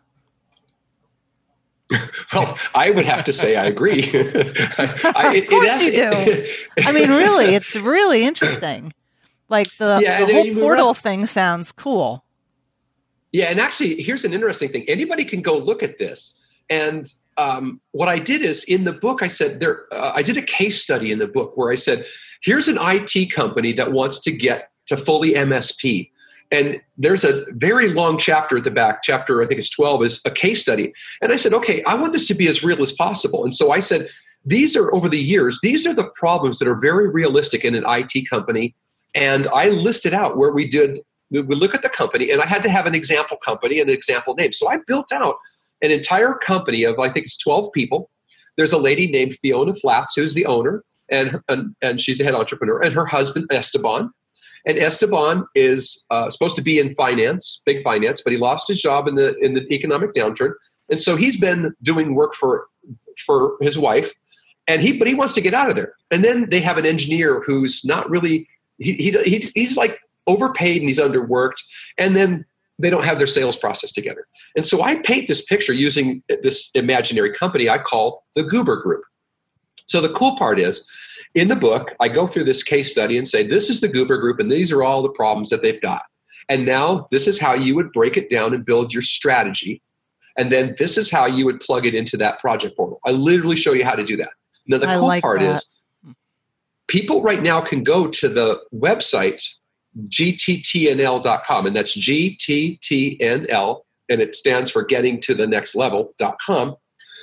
C: Well, I would have to say I agree.
B: Of course you do. I mean, really, it's really interesting. Like the whole portal thing sounds cool.
C: Yeah, and actually, here's an interesting thing. Anybody can go look at this. And what I did is, in the book, I said I did a case study in the book where I said, here's an IT company that wants to get to fully MSP. And there's a very long chapter at the back, chapter I think it's 12, is a case study. And I said, okay, I want this to be as real as possible. And so I said, over the years, these are the problems that are very realistic in an IT company. And I listed out where we look at the company, and I had to have an example company and an example name. So I built out an entire company of, I think it's 12 people. There's a lady named Fiona Flats, who's the owner, and she's the head entrepreneur, and her husband, Esteban. And Esteban is supposed to be in finance, big finance, but he lost his job in the economic downturn. And so he's been doing work for his wife, but he wants to get out of there. And then they have an engineer who's not really, he's like overpaid and he's underworked. And then they don't have their sales process together. And so I paint this picture using this imaginary company I call the Goober Group. So the cool part is, in the book, I go through this case study and say, this is the Goober Group, and these are all the problems that they've got. And now this is how you would break it down and build your strategy. And then this is how you would plug it into that project portal. I literally show you how to do that. Now, the cool part is, people right now can go to the website, gttnl.com, and that's GTTNL, and it stands for getting to the next level.com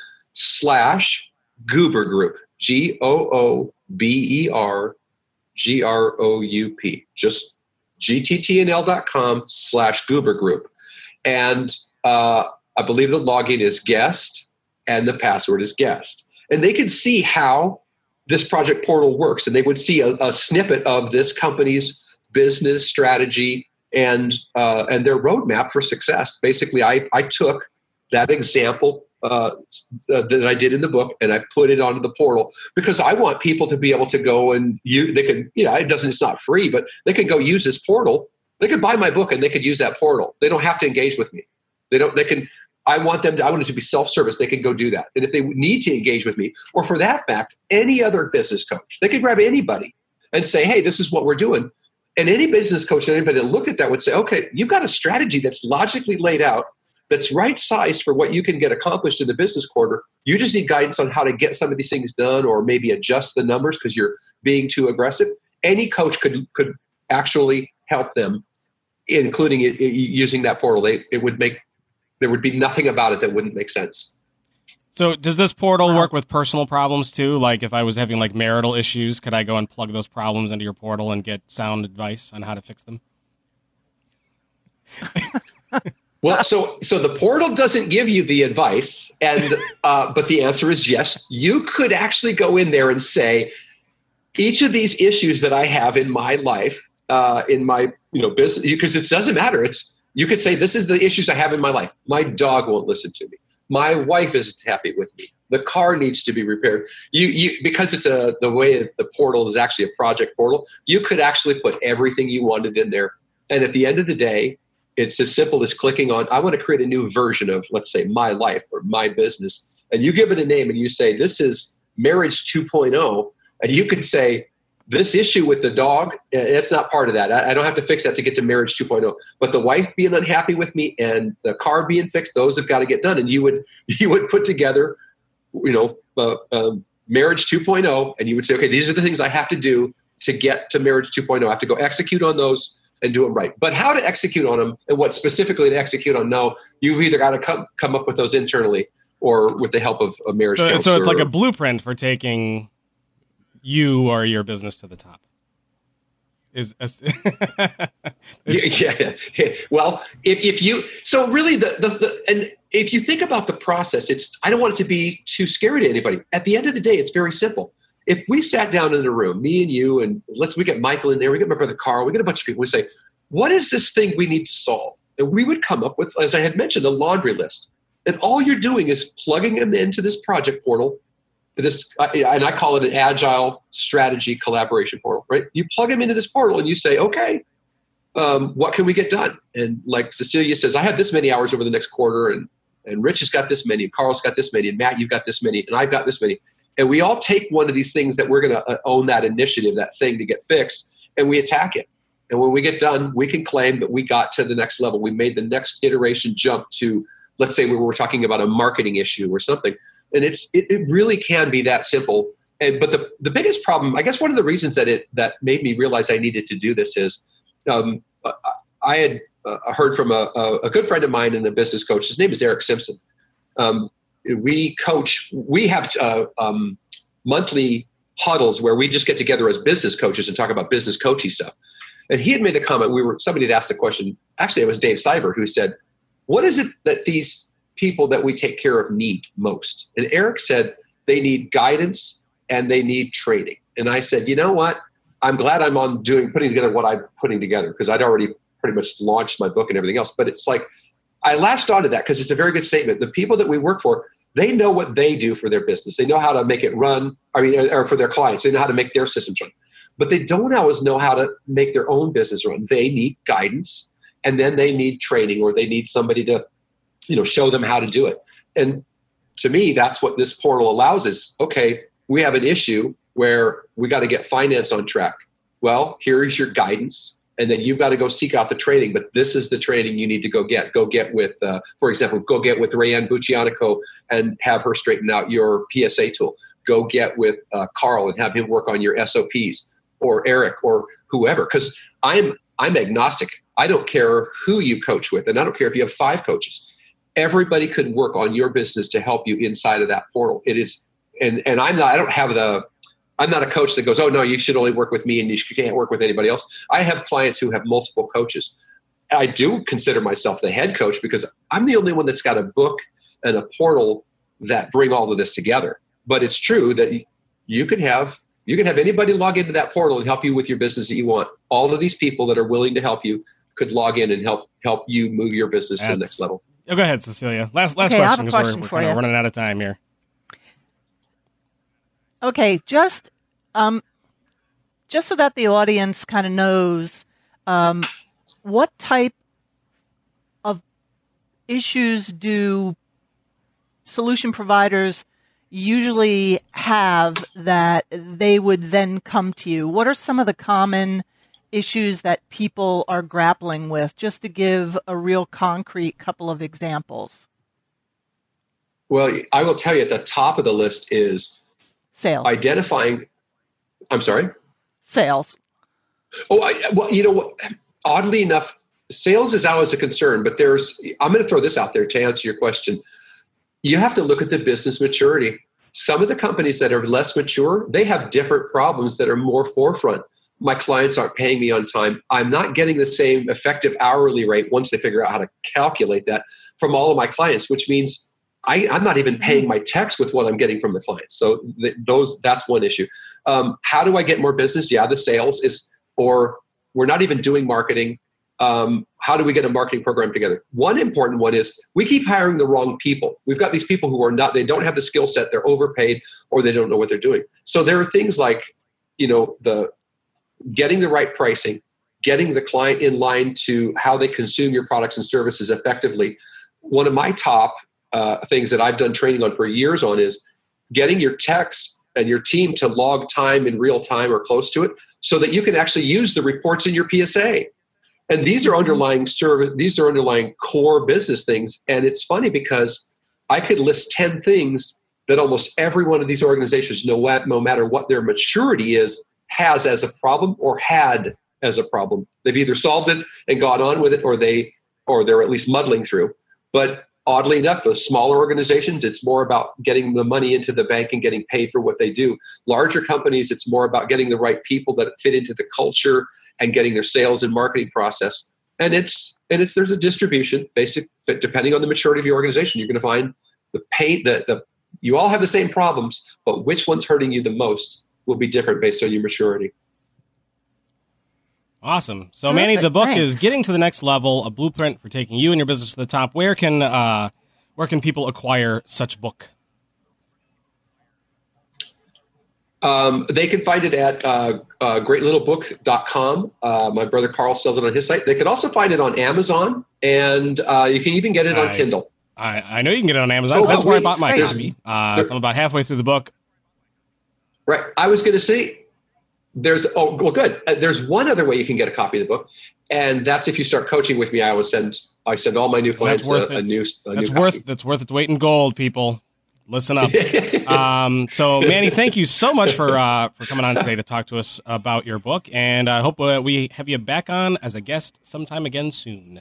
C: /Goober Group, GOOBERGROUP, just gttnl.com /Goober Group. And I believe the login is guest and the password is guest. And they can see how this project portal works, and they would see a snippet of this company's business strategy and their roadmap for success. Basically, I took that example that I did in the book, and I put it onto the portal because I want people to be able to go and it's not free, but they can go use this portal. They could buy my book and they could use that portal. They don't have to engage with me. I want it to be self-service. They can go do that. And if they need to engage with me, or for that fact, any other business coach, they could grab anybody and say, hey, this is what we're doing. And any business coach and anybody that looked at that would say, okay, you've got a strategy that's logically laid out, that's right-sized for what you can get accomplished in the business quarter. You just need guidance on how to get some of these things done, or maybe adjust the numbers because you're being too aggressive. Any coach could actually help them, including using that portal. There would be nothing about it that wouldn't make sense.
A: So does this portal work with personal problems too? Like if I was having like marital issues, could I go and plug those problems into your portal and get sound advice on how to fix them?
C: Well, so the portal doesn't give you the advice, and but the answer is yes. You could actually go in there and say, each of these issues that I have in my life, in my business, because it doesn't matter. You could say, this is the issues I have in my life. My dog won't listen to me. My wife isn't happy with me. The car needs to be repaired. Because it's the way the portal is actually a project portal, you could actually put everything you wanted in there. And at the end of the day, it's as simple as clicking on, I want to create a new version of, let's say, my life or my business. And you give it a name and you say, this is Marriage 2.0. And you could say, this issue with the dog, it's not part of that. I don't have to fix that to get to Marriage 2.0. But the wife being unhappy with me and the car being fixed, those have got to get done. And you would put together, Marriage 2.0, and you would say, okay, these are the things I have to do to get to Marriage 2.0. I have to go execute on those and do them right. But how to execute on them and what specifically to execute on, no, you've either got to come up with those internally or with the help of a marriage counselor.
A: So it's like a blueprint for taking you or your business to the top.
C: Yeah. Well, if you think about the process, I don't want it to be too scary to anybody. At the end of the day, it's very simple. If we sat down in a room, me and you, and we get Michael in there, we get my brother Carl, we get a bunch of people, we say, what is this thing we need to solve? And we would come up with, as I had mentioned, a laundry list. And all you're doing is plugging them into this project portal, and I call it an agile strategy collaboration portal, right? You plug them into this portal and you say, okay, what can we get done? And like Cecilia says, I have this many hours over the next quarter, and Rich has got this many, and Carl's got this many, and Matt, you've got this many, and I've got this many. And we all take one of these things that we're going to own that initiative, that thing to get fixed, and we attack it. And when we get done, we can claim that we got to the next level. We made the next iteration jump to, let's say we were talking about a marketing issue or something. And it really can be that simple. But the biggest problem, I guess one of the reasons that made me realize I needed to do this is I had heard from a good friend of mine and a business coach. His name is Eric Simpson. We have monthly huddles where we just get together as business coaches and talk about business coaching stuff. And he had made a comment. Somebody had asked the question. Actually, it was Dave Cyber who said, "What is it that these people that we take care of need most?" And Eric said they need guidance and they need training. And I said, you know what? I'm glad I'm putting together what I'm putting together, because I'd already pretty much launched my book and everything else. But it's like I latched onto that because it's a very good statement. The people that we work for, they know what they do for their business. They know how to make it run. Or for their clients, they know how to make their systems run. But they don't always know how to make their own business run. They need guidance, and then they need training, or they need somebody to, show them how to do it. And to me, that's what this portal allows is, okay, we have an issue where we got to get finance on track. Well, here is your guidance. And then you've got to go seek out the training, but this is the training you need to go get. Go get with, for example, go get with Rayanne Buccianico and have her straighten out your PSA tool. Go get with Carl and have him work on your SOPs, or Eric, or whoever. Because I'm agnostic. I don't care who you coach with, and I don't care if you have 5 coaches. Everybody could work on your business to help you inside of that portal. It is, and I'm not a coach that goes, oh no, you should only work with me and you can't work with anybody else. I have clients who have multiple coaches. I do consider myself the head coach because I'm the only one that's got a book and a portal that bring all of this together. But it's true that you can have anybody log into that portal and help you with your business that you want. All of these people that are willing to help you could log in and help you move your business to the next level.
A: Oh, go ahead, Cecilia. Last
B: okay,
A: question.
B: I have a question
A: we're
B: for you.
A: Running out of time here.
B: Okay, just so that the audience kind of knows, what type of issues do solution providers usually have that they would then come to you? What are some of the common issues that people are grappling with, just to give a real concrete couple of examples?
C: Well, I will tell you at the top of the list is
B: sales.
C: Identifying. I'm sorry?
B: Sales.
C: Oh, well, you know what? Oddly enough, sales is always a concern, but I'm going to throw this out there to answer your question. You have to look at the business maturity. Some of the companies that are less mature, they have different problems that are more forefront. My clients aren't paying me on time. I'm not getting the same effective hourly rate once they figure out how to calculate that from all of my clients, which means I'm not even paying my techs with what I'm getting from the clients. So that's one issue. How do I get more business? Yeah, the sales is, or we're not even doing marketing. How do we get a marketing program together? One important one is we keep hiring the wrong people. We've got these people who they don't have the skill set, they're overpaid, or they don't know what they're doing. So there are things like, the getting the right pricing, getting the client in line to how they consume your products and services effectively. One of my top things that I've done training on for years on is getting your techs and your team to log time in real time or close to it so that you can actually use the reports in your PSA. And these are underlying core business things. And it's funny because I could list 10 things that almost every one of these organizations, no matter what their maturity is, has as a problem or had as a problem. They've either solved it and gone on with it, or they're at least muddling through. But oddly enough, the smaller organizations, it's more about getting the money into the bank and getting paid for what they do. Larger companies, it's more about getting the right people that fit into the culture and getting their sales and marketing process. And there's a distribution, depending on the maturity of your organization. You're going to find the pain that you all have the same problems, but which one's hurting you the most will be different based on your maturity.
A: Awesome. So,
B: Terrific.
A: Manny, the book
B: Thanks.
A: is Getting to the Next Level, a blueprint for taking you and your business to the top. Where can people acquire such book?
C: They can find it at greatlittlebook.com. My brother Carl sells it on his site. They can also find it on Amazon, and you can even get it on Kindle.
A: I know you can get it on Amazon. That's where I bought my copy. So I'm about halfway through the book.
C: Right. I was going to say, Good. There's one other way you can get a copy of the book, and that's if you start coaching with me. I send all my new clients a new copy.
A: That's worth its weight in gold, people. Listen up. So, Manny, thank you so much for coming on today to talk to us about your book, and I hope we have you back on as a guest sometime again soon.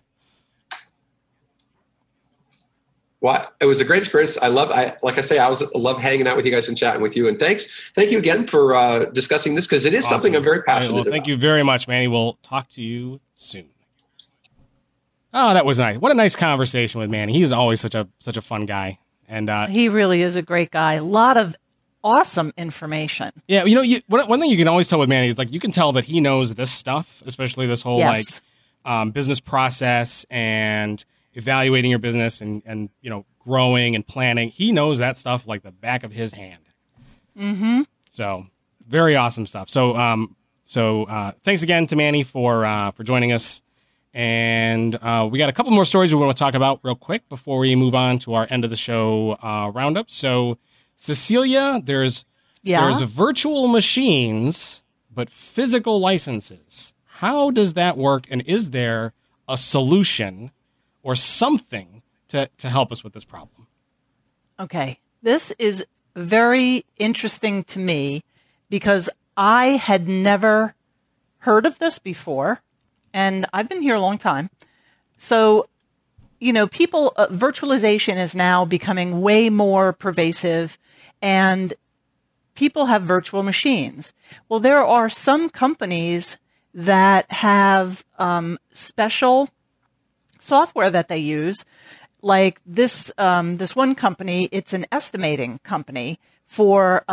C: Well, it was a great experience. I love hanging out with you guys and chatting with you. And thank you again for discussing this, because it is something I'm very passionate about.
A: Thank you very much, Manny. We'll talk to you soon. Oh, that was nice. What a nice conversation with Manny. He's always such a fun guy. And
B: he really is a great guy. A lot of awesome information.
A: Yeah, one thing you can always tell with Manny is you can tell that he knows this stuff, especially this whole business process and evaluating your business and growing and planning. He knows that stuff like the back of his hand.
B: Mm-hmm.
A: So very awesome stuff. So thanks again to Manny for joining us. And we got a couple more stories we want to talk about real quick before we move on to our end of the show roundup. So Cecilia, there's virtual machines, but physical licenses. How does that work? And is there a solution or something to help us with this problem?
B: Okay. This is very interesting to me because I had never heard of this before, and I've been here a long time. So, people, virtualization is now becoming way more pervasive, and people have virtual machines. Well, there are some companies that have special software that they use, like this one company. It's an estimating company for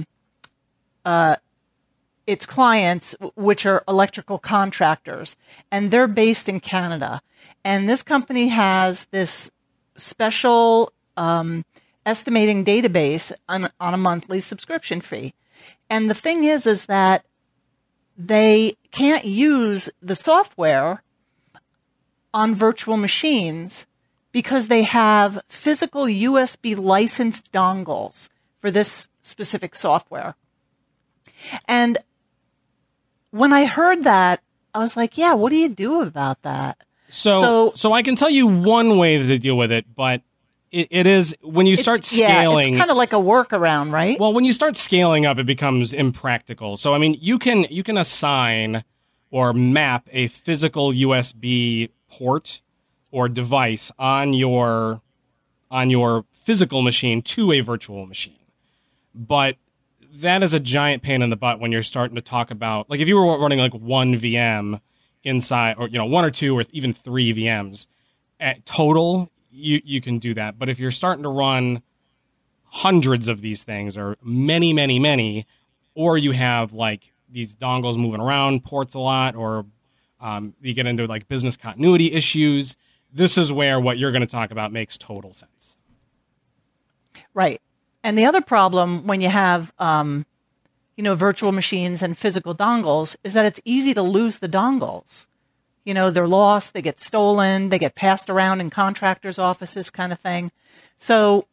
B: its clients, which are electrical contractors, and they're based in Canada. And this company has this special estimating database on a monthly subscription fee. And the thing is that they can't use the software on virtual machines because they have physical USB licensed dongles for this specific software. And when I heard that, I was like, yeah, what do you do about that?
A: So I can tell you one way to deal with it, but it is when you start scaling.
B: It's kind of like a workaround, right?
A: Well, when you start scaling up, it becomes impractical. So, I mean, you can assign or map a physical USB port or device on your physical machine to a virtual machine. But that is a giant pain in the butt when you're starting to talk about, like, if you were running like one VM inside, or one or two or even three VMs at total, you can do that. But if you're starting to run hundreds of these things, or many, or you have like these dongles moving around ports a lot, or you get into like business continuity issues, this is where what you're going to talk about makes total sense.
B: Right. And the other problem when you have, virtual machines and physical dongles is that it's easy to lose the dongles. They're lost, they get stolen, they get passed around in contractors' offices, kind of thing. So,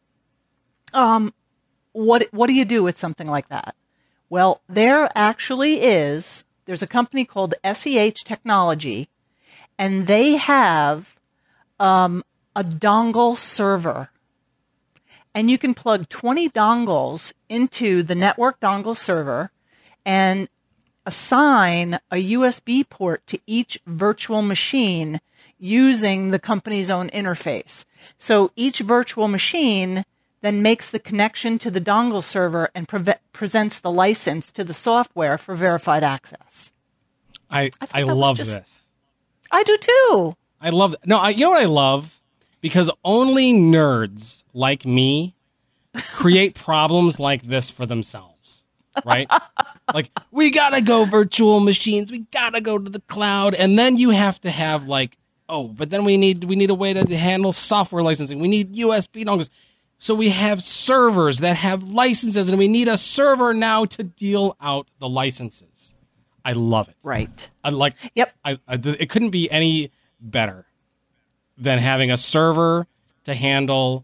B: what do you do with something like that? Well, there's a company called SEH Technology, and they have a dongle server. And you can plug 20 dongles into the network dongle server and assign a USB port to each virtual machine using the company's own interface. So each virtual machine then makes the connection to the dongle server and presents the license to the software for verified access.
A: I love this.
B: I do too.
A: I love it. No, you know what I love? Because only nerds like me create problems like this for themselves, right? Like, we gotta go virtual machines, we gotta go to the cloud, and then you have to have but then we need a way to handle software licensing. We need USB dongles. So we have servers that have licenses, and we need a server now to deal out the licenses. I love it.
B: Right.
A: Yep. It couldn't be any better than having a server to handle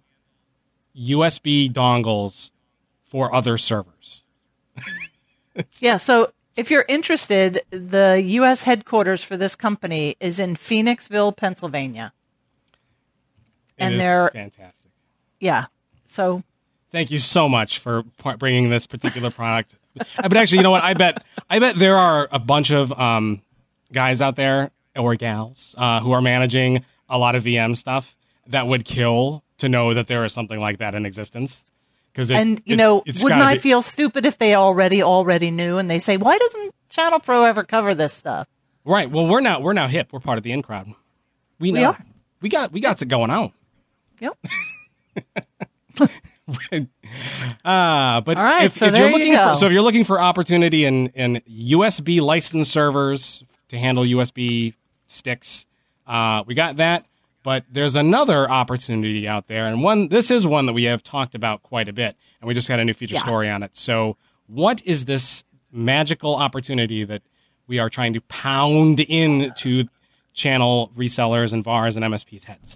A: USB dongles for other servers.
B: Yeah, so If you're interested, the U.S. headquarters for this company is in Phoenixville, Pennsylvania. And they're
A: fantastic.
B: Yeah. So
A: thank you so much for bringing this particular product. But actually, you know what? I bet there are a bunch of guys out there or gals who are managing a lot of VM stuff that would kill to know that there is something like that in existence.
B: Wouldn't I feel stupid if they already knew and they say, why doesn't Channel Pro ever cover this stuff?
A: Right. Well, we're now hip. We're part of the in crowd. We know. We got it going on.
B: Yep.
A: But
B: all right,
A: if you're looking for opportunity in USB licensed servers to handle USB sticks, we got that. But there's another opportunity out there, and this is one that we have talked about quite a bit, and we just had a new feature story on it. So what is this magical opportunity that we are trying to pound into channel resellers and VARs and MSPs' heads?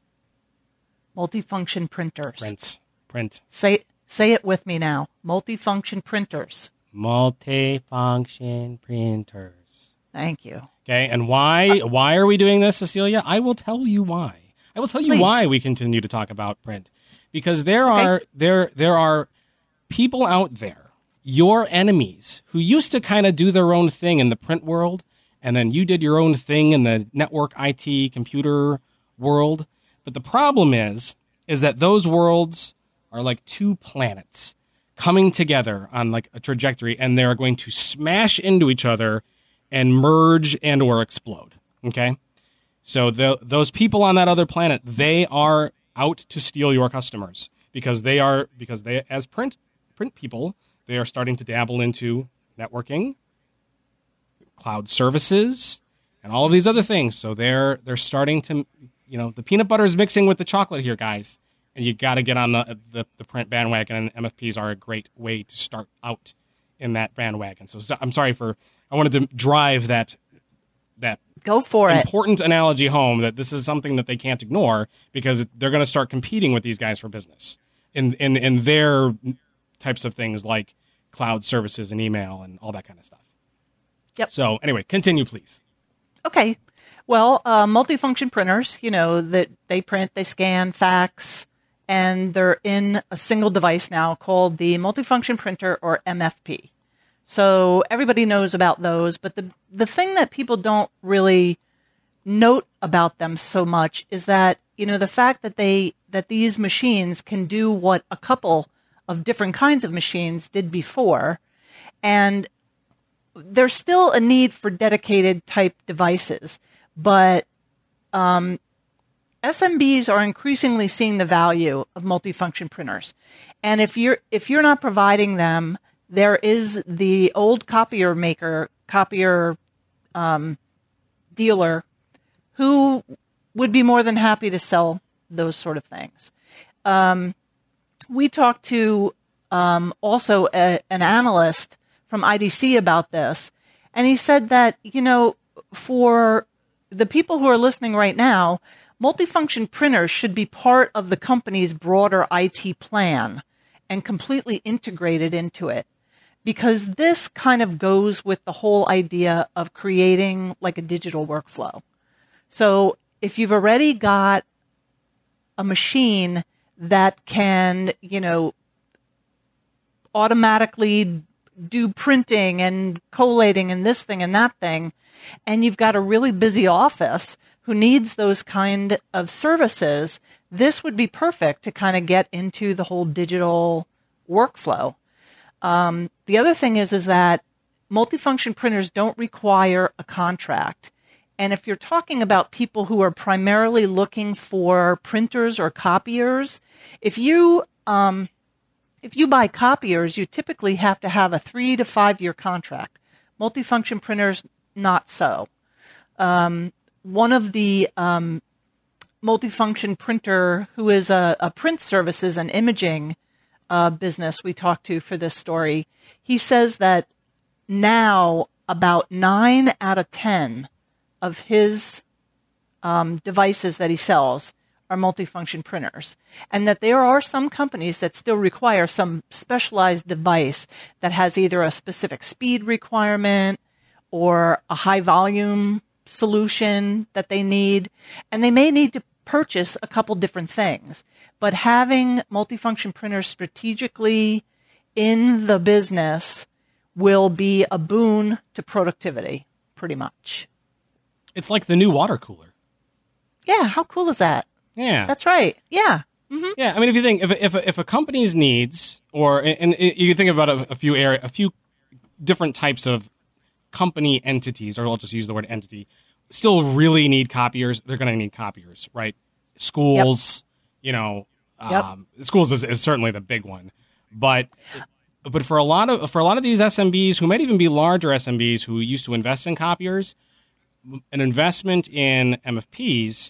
B: Multifunction printers.
A: Print.
B: Say it with me now. Multifunction printers.
A: Multifunction printers.
B: Thank you.
A: Okay, and why are we doing this, Cecilia? I will tell you why. I will tell you why we continue to talk about print. Because there are people out there, your enemies, who used to kind of do their own thing in the print world, and then you did your own thing in the network IT computer world. But the problem is that those worlds are like two planets coming together on like a trajectory, and they're going to smash into each other and merge and or explode. Okay? So those people on that other planet, they are out to steal your customers because they as print people, they are starting to dabble into networking, cloud services, and all of these other things. So they're starting to, the peanut butter is mixing with the chocolate here, guys. And you got to get on the print bandwagon, and MFPs are a great way to start out in that bandwagon. So I'm sorry I wanted to drive that
B: go for
A: important analogy home that this is something that they can't ignore because they're going to start competing with these guys for business in their types of things like cloud services and email and all that kind of stuff.
B: Yep.
A: So anyway, continue, please.
B: Okay. Well, multifunction printers, that they print, they scan, fax, and they're in a single device now called the multifunction printer, or MFP. So everybody knows about those, but the thing that people don't really note about them so much is that, the fact that these machines can do what a couple of different kinds of machines did before, and there's still a need for dedicated type devices, but SMBs are increasingly seeing the value of multifunction printers. And if you're not providing them, there is the old copier dealer who would be more than happy to sell those sort of things. We talked to also an analyst from IDC about this, and he said that, for the people who are listening right now, multifunction printers should be part of the company's broader IT plan and completely integrated into it, because this kind of goes with the whole idea of creating like a digital workflow. So if you've already got a machine that can, automatically do printing and collating and this thing and that thing, and you've got a really busy office who needs those kind of services, this would be perfect to kind of get into the whole digital workflow. The other thing is that multifunction printers don't require a contract. And if you're talking about people who are primarily looking for printers or copiers, if you buy copiers, you typically have to have a 3 to 5 year contract. Multifunction printers, not so. One of the multifunction printer who is a print services and imaging business we talked to for this story, he says that now about 9 out of 10 of his devices that he sells are multifunction printers, and that there are some companies that still require some specialized device that has either a specific speed requirement or a high volume solution that they need, and they may need to purchase a couple different things. But having multifunction printers strategically in the business will be a boon to productivity, pretty much.
A: It's like the new water cooler.
B: Yeah, how cool is that?
A: Yeah,
B: that's right. Yeah. Mm-hmm.
A: Yeah, I mean, if you think if a company's needs, and you think about a few different types of company entities, or I'll just use the word entity, still really need copiers. They're going to need copiers, right? Schools, schools is certainly the big one, but for a lot of these SMBs who might even be larger SMBs who used to invest in copiers, an investment in MFPs,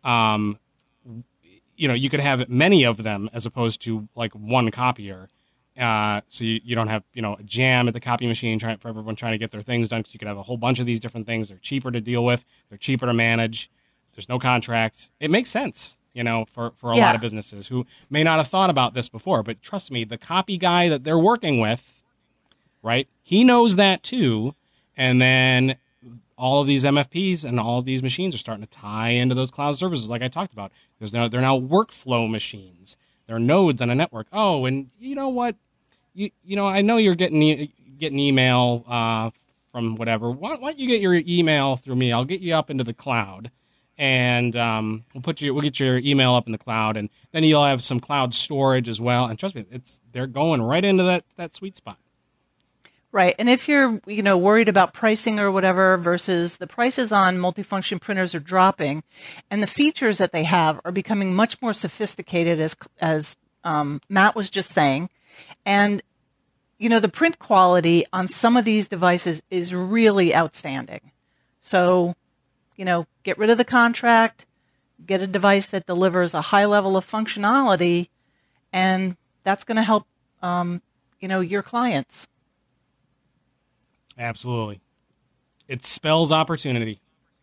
A: you could have many of them as opposed to like one copier. So you don't have, a jam at the copy machine for everyone trying to get their things done, because you could have a whole bunch of these different things. They're cheaper to deal with. They're cheaper to manage. There's no contracts. It makes sense, for a lot of businesses who may not have thought about this before. But trust me, the copy guy that they're working with, right, he knows that too. And then all of these MFPs and all of these machines are starting to tie into those cloud services like I talked about. They're now workflow machines. They're nodes on a network. Oh, and you know what? I know you're getting email from whatever. Why don't you get your email through me? I'll get you up into the cloud, and we'll get your email up in the cloud, and then you'll have some cloud storage as well. And trust me, they're going right into that sweet spot.
B: Right. And if you're, worried about pricing or whatever, versus the prices on multifunction printers are dropping and the features that they have are becoming much more sophisticated, as Matt was just saying. And, the print quality on some of these devices is really outstanding. So, get rid of the contract, get a device that delivers a high level of functionality, and that's going to help, your clients.
A: Absolutely. It spells opportunity.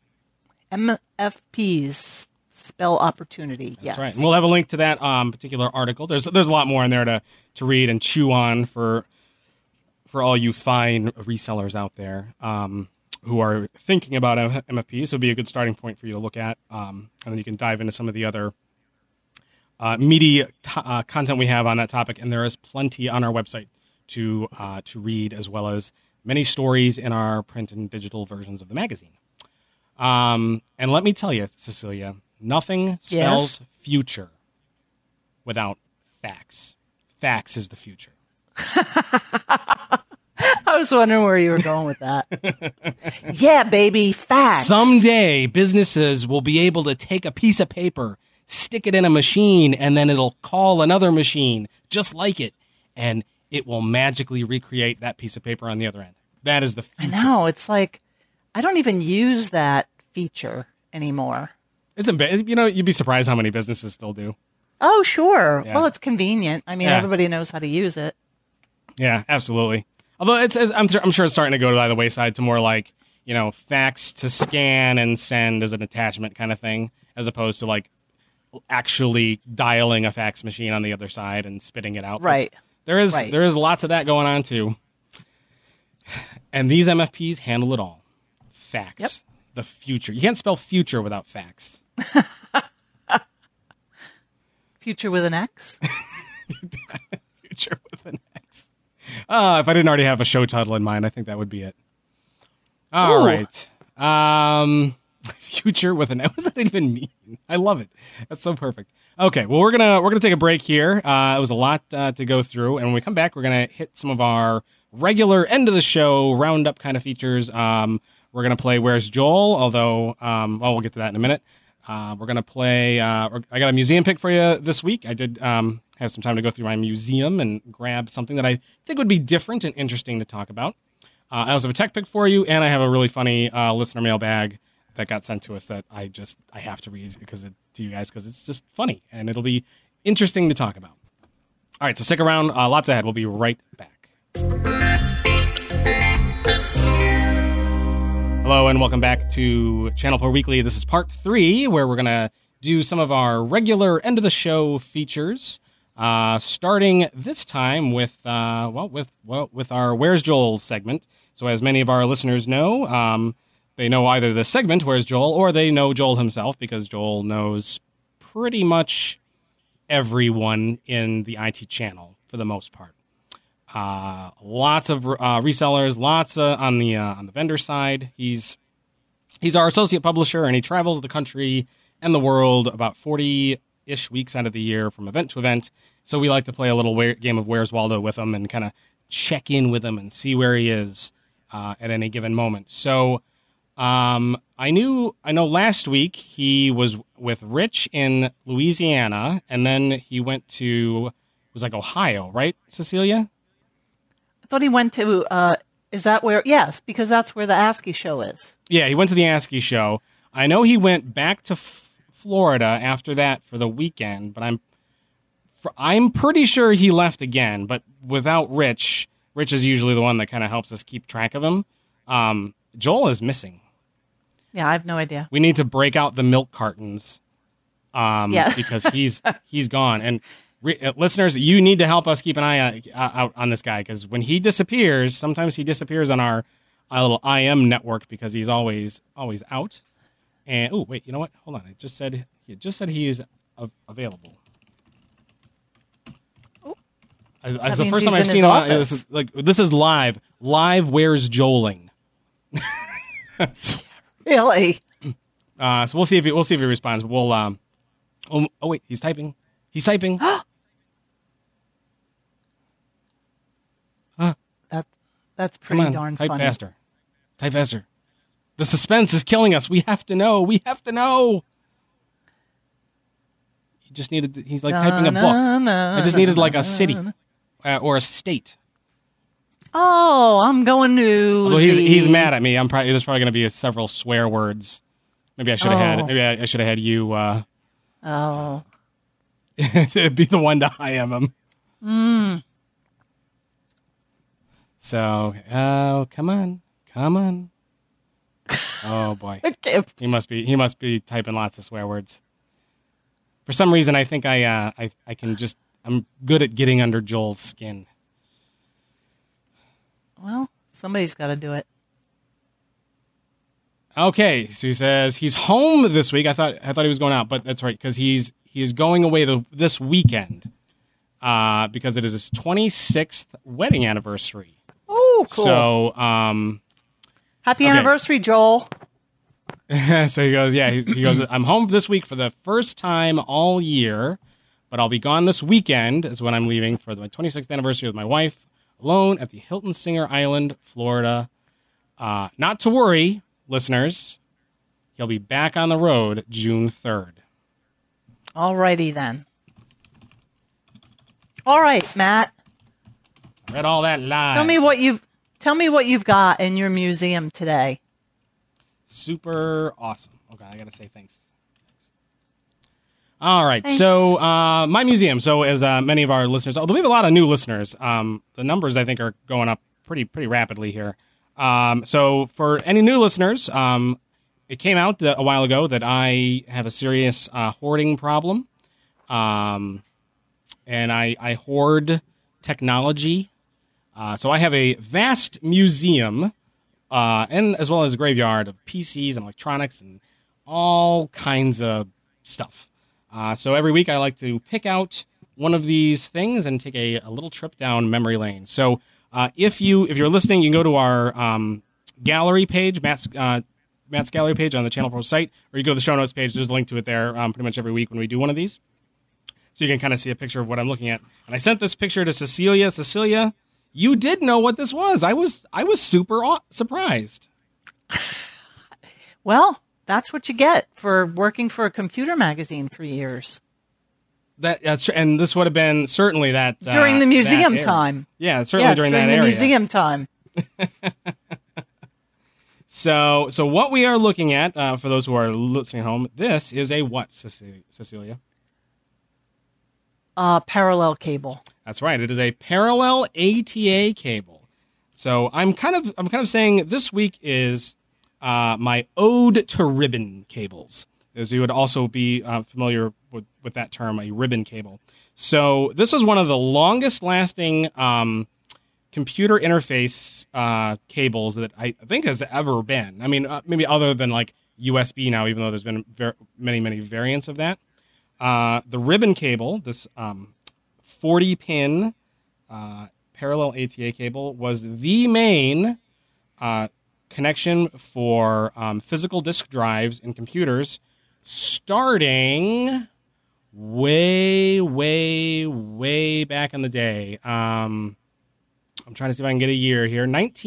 B: MFPs spell opportunity.
A: That's
B: yes.
A: right. And we'll have a link to that particular article. There's a lot more in there to read and chew on for all you fine resellers out there who are thinking about MFPs. So it'll be a good starting point for you to look at. And then you can dive into some of the other meaty content we have on that topic. And there is plenty on our website to read, as well as many stories in our print and digital versions of the magazine. And let me tell you, Cecilia, nothing spells future without facts. Facts is the future.
B: I was wondering where you were going with that. Yeah, baby, facts.
A: Someday, businesses will be able to take a piece of paper, stick it in a machine, and then it'll call another machine just like it, and it will magically recreate that piece of paper on the other end. That is the future.
B: I know. It's like, I don't even use that feature anymore.
A: You'd be surprised how many businesses still do.
B: Oh, sure.
A: Yeah.
B: Well, it's convenient. I mean, everybody knows how to use it.
A: Yeah, absolutely. Although I'm sure it's starting to go by the wayside to more like, fax to scan and send as an attachment kind of thing, as opposed to like actually dialing a fax machine on the other side and spitting it out.
B: Right.
A: There is lots of that going on too. And these MFPs handle it all. Fax.
B: Yep.
A: The future. You can't spell future without fax.
B: Future with an X?
A: Future with an X. If I didn't already have a show title in mind, I think that would be it. All right. Future with an X. What does that even mean? I love it. That's so perfect. Okay, well, we're gonna take a break here. It was a lot to go through, and when we come back, we're gonna hit some of our regular end of the show roundup kind of features. We're gonna play Where's Joel? Although, we'll get to that in a minute. We're gonna play. I got a museum pick for you this week. I did have some time to go through my museum and grab something that I think would be different and interesting to talk about. I also have a tech pick for you, and I have a really funny listener mailbag that got sent to us that I have to read to you guys because it's just funny and it'll be interesting to talk about. All right, so stick around. Lots ahead. We'll be right back. Hello and welcome back to Channel 4 Weekly. This is part 3, where we're going to do some of our regular end of the show features. Starting this time with our Where's Joel segment. So as many of our listeners know, they know either the segment Where's Joel, or they know Joel himself, because Joel knows pretty much everyone in the IT channel for the most part. Lots of resellers, lots on the vendor side. He's our associate publisher, and he travels the country and the world about 40-ish weeks out of the year from event to event. So we like to play a little game of Where's Waldo with him and kind of check in with him and see where he is at any given moment. So I know last week he was with Rich in Louisiana, and then he went to, it was like Ohio, right, Cecilia?
B: I thought he went to, is that where, yes, because that's where the ASCII show is.
A: Yeah, he went to the ASCII show. I know he went back to Florida after that for the weekend, but I'm pretty sure he left again, but without Rich. Rich is usually the one that kind of helps us keep track of him. Joel is missing.
B: Yeah, I have no idea.
A: We need to break out the milk cartons
B: yeah.
A: because he's gone. And listeners, you need to help us keep an eye out on this guy, because when he disappears, sometimes he disappears on our little IM network because he's always out. And oh wait, you know what? Hold on. It just said he is available. It's the first time I've seen him. This is live. Live Where's Joeling.
B: Really?
A: So we'll see if he responds. We'll oh wait, he's typing. He's typing.
B: That's pretty darn
A: type
B: funny.
A: Type faster. The suspense is killing us. We have to know. He just needed. He's like typing a book. I just needed like a city or a state.
B: Oh, I'm going to.
A: Although he's mad at me. There's probably going to be several swear words. Maybe I should have had. Maybe I should have had you.
B: Oh.
A: Be the one to IM him. So, come on. Oh boy, he must be typing lots of swear words. For some reason, I think I can just. I'm good at getting under Joel's skin.
B: Well, somebody's got to do it.
A: Okay, so he says he's home this week. I thought he was going out, but that's right, because he is going away this weekend because it is his 26th wedding anniversary.
B: Oh, cool!
A: So,
B: happy anniversary, Joel.
A: So he goes, yeah, he goes, I'm home this week for the first time all year, but I'll be gone this weekend is when I'm leaving for my 26th anniversary with my wife, alone at the Hilton Singer Island, Florida. Not to worry, listeners. He'll be back on the road June 3rd.
B: All righty then. All right, Matt.
A: I read all that live.
B: Tell me what you've got in your museum today.
A: Super awesome. Okay, I gotta say thanks. All right,
B: thanks.
A: So my museum. So as many of our listeners, although we have a lot of new listeners, the numbers I think are going up pretty rapidly here. So for any new listeners, it came out a while ago that I have a serious hoarding problem, and I hoard technology. So I have a vast museum, and as well as a graveyard of PCs and electronics and all kinds of stuff. So every week I like to pick out one of these things and take a little trip down memory lane. So if you're listening, you can go to our gallery page, Matt's gallery page on the Channel Pro site, or you go to the show notes page. There's a link to it there pretty much every week when we do one of these. So you can kind of see a picture of what I'm looking at. And I sent this picture to Cecilia. Cecilia, you did know what this was. I was super surprised.
B: Well, that's what you get for working for a computer magazine for years.
A: That's and this would have been certainly that
B: during the museum time.
A: Yeah, certainly during that area.
B: The museum time.
A: So what we are looking at for those who are listening at home, this is a what, Cecilia?
B: Parallel cable.
A: That's right. It is a parallel ATA cable. So I'm kind of saying this week is my ode to ribbon cables. as you would also be familiar with that term, a ribbon cable. So this was one of the longest-lasting computer interface cables that I think has ever been. I mean, maybe other than like USB now, even though there's been many variants of that. The ribbon cable, this 40-pin parallel ATA cable, was the main connection for physical disk drives in computers starting way back in the day. I'm trying to see if I can get a year here.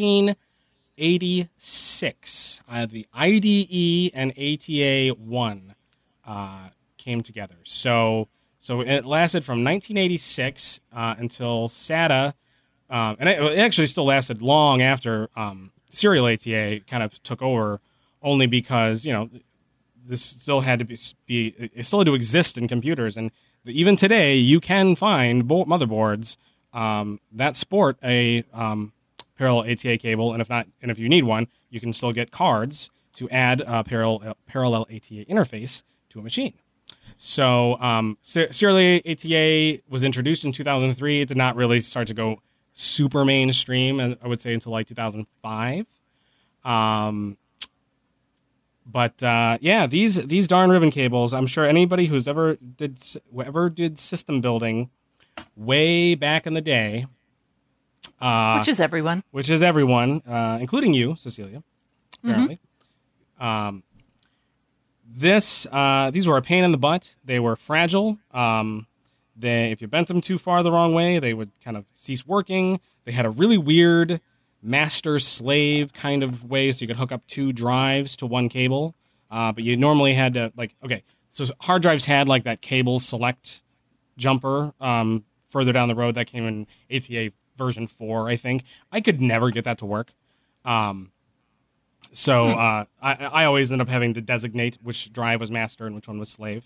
A: 1986. The IDE and ATA-1 came together. So it lasted from 1986 until SATA, and it actually still lasted long after serial ATA kind of took over, only because, this still had to it still had to exist in computers, and even today you can find motherboards that sport a parallel ATA cable, and if you need one, you can still get cards to add a parallel ATA interface to a machine. So serial ATA was introduced in 2003. It did not really start to go super mainstream, I would say, until like 2005. But these darn ribbon cables, I'm sure anybody who's ever did system building way back in the day,
B: which is everyone,
A: including you, Cecilia, apparently. Mm-hmm. These were a pain in the butt. They were fragile. If you bent them too far the wrong way, they would kind of cease working. They had a really weird master-slave kind of way, so you could hook up two drives to one cable. But you normally had to, so hard drives had like that cable select jumper further down the road that came in ATA version 4, I think. I could never get that to work. I always ended up having to designate which drive was master and which one was slave.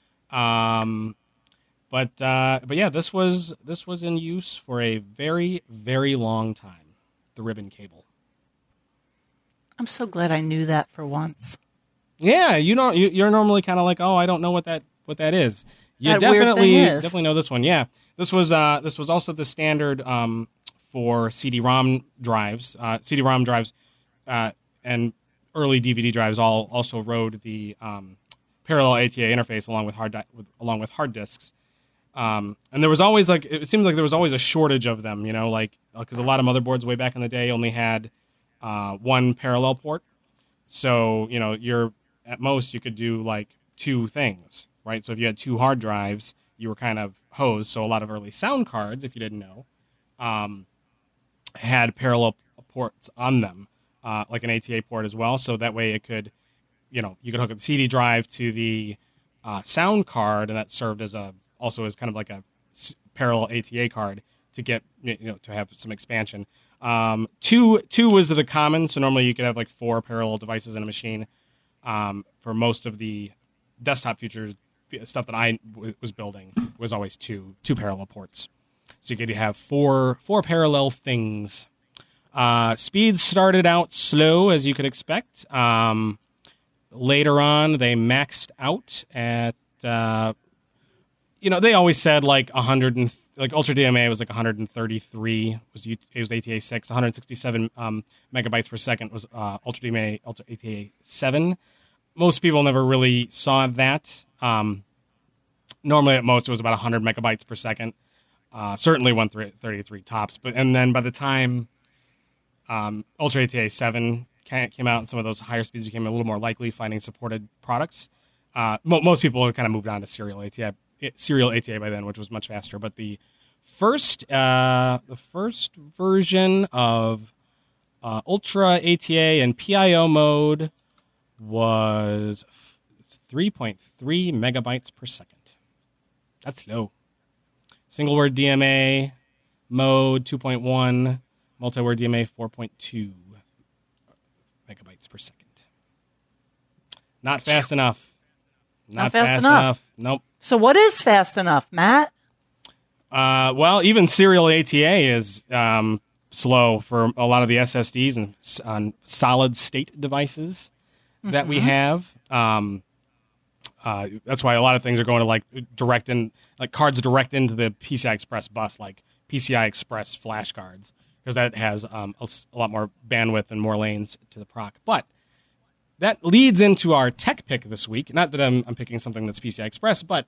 A: But yeah, this was in use for a very, very long time. The ribbon cable.
B: I'm so glad I knew that for once.
A: Yeah, you're normally kind of like, oh, I don't know what that is. You
B: that
A: definitely know this one. Yeah, this was also the standard for CD-ROM drives. CD-ROM drives and early DVD drives all also rode the parallel ATA interface along with hard disks. And there was always it seemed like there was always a shortage of them, because a lot of motherboards way back in the day only had one parallel port. So, at most you could do like two things, right? So if you had two hard drives, you were kind of hosed. So a lot of early sound cards, if you didn't know, had parallel ports on them, like an ATA port as well. So that way it could, you could hook up the CD drive to the sound card, and that served as also as kind of like a parallel ATA card to get, to have some expansion. Two was the common, so normally you could have like 4 parallel devices in a machine. For most of the desktop features, stuff that I was building was always two parallel ports. So you could have four parallel things. Speeds started out slow, as you could expect. Later on, they maxed out at, they always said like 100 like Ultra DMA was like 133 it was ATA 6, 167 megabytes per second was Ultra DMA, Ultra ATA 7. Most people never really saw that. Normally at most it was about 100 megabytes per second. Certainly 133 tops. And then by the time Ultra ATA 7 came out and some of those higher speeds became a little more likely, finding supported products, most people kind of moved on to serial ATA by then, which was much faster. But the first version of Ultra ATA and PIO mode was 3.3 megabytes per second. That's low. Single word DMA mode 2.1, multi-word DMA 4.2 megabytes per second. Not fast enough. Not fast enough. Nope.
B: So what is fast enough, Matt?
A: Well, even serial ATA is slow for a lot of the SSDs and on solid state devices that we have. That's why a lot of things are going to like cards direct into the PCI Express bus, like PCI Express flash cards, because that has a lot more bandwidth and more lanes to the proc. But that leads into our tech pick this week. Not that I'm picking something that's PCI Express, but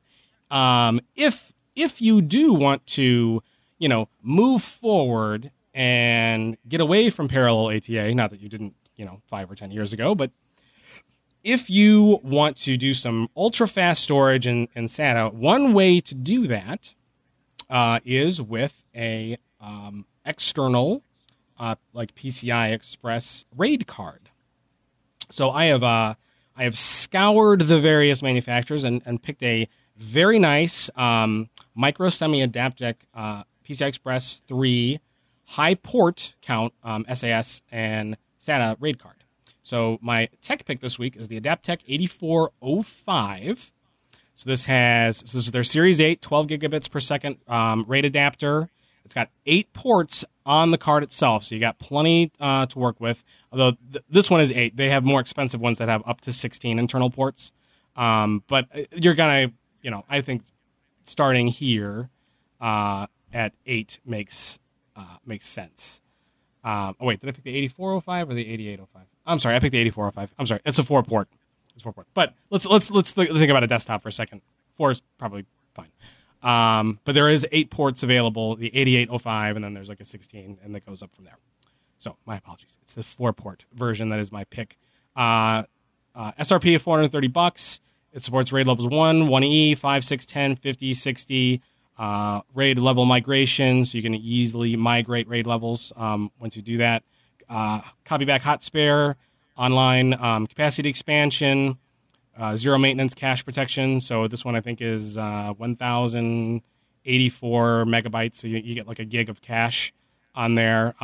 A: if you do want to, move forward and get away from parallel ATA, not that you didn't, 5 or 10 years ago, but if you want to do some ultra-fast storage in SATA, one way to do that is with a external, like PCI Express RAID card. So I have scoured the various manufacturers and picked a very nice Microsemi Adaptec PCI Express 3 high port count SAS and SATA RAID card. So my tech pick this week is the Adaptec 8405. So this is their Series 8, 12 gigabits per second RAID adapter. It's got 8 ports on the card itself, so you got plenty to work with. Although this one is 8. They have more expensive ones that have up to 16 internal ports. But you're gonna, I think starting here at 8 makes sense. Wait, did I pick the 8405 or the 8805? I'm sorry, I picked the 8405. I'm sorry, it's a 4-port. It's 4-port. But let's think about a desktop for a second. 4 is probably fine. But there is 8 ports available, the 8805, and then there's like a 16, and that goes up from there. So my apologies. It's the 4-port version that is my pick. SRP of $430. It supports RAID levels 1, 1E, 5, 6, 10, 50, 60. RAID level migration, so you can easily migrate RAID levels once you do that. Copy back hot spare, online capacity expansion, zero maintenance cache protection. So this one I think is 1,084 megabytes, so you get like a gig of cache on there.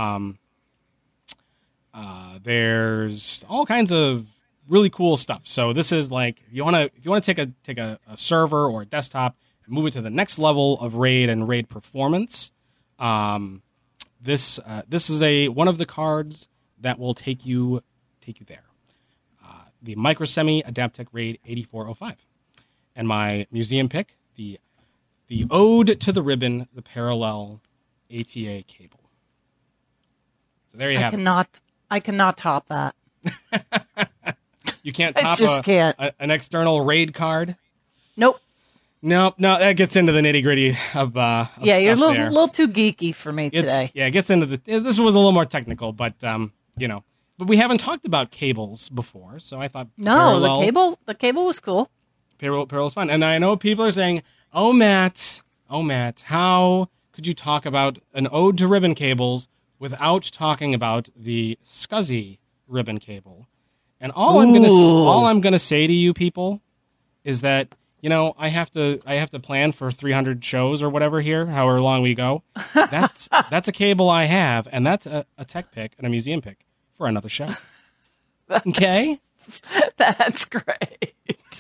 A: There's all kinds of really cool stuff. So this is like if you want to take a server or a desktop, move it to the next level of RAID and RAID performance. This is one of the cards that will take you there. The Microsemi Adaptec RAID 8405, and my museum pick, the Ode to the Ribbon, the parallel ATA cable. So there you have it.
B: I cannot top that.
A: You can't top an external RAID card?
B: Nope.
A: No, that gets into the nitty gritty of
B: yeah, you're a little too geeky for me today.
A: Yeah, it gets into this was a little more technical, but but we haven't talked about cables before, so I thought
B: the cable was cool.
A: Parallel was fun, and I know people are saying, "Oh Matt, how could you talk about an ode to ribbon cables without talking about the SCSI ribbon cable?" And all I'm gonna say to you people is that, I have to plan for 300 shows or whatever here, however long we go. That's a cable I have, and that's a tech pick and a museum pick for another show. Okay?
B: That's great.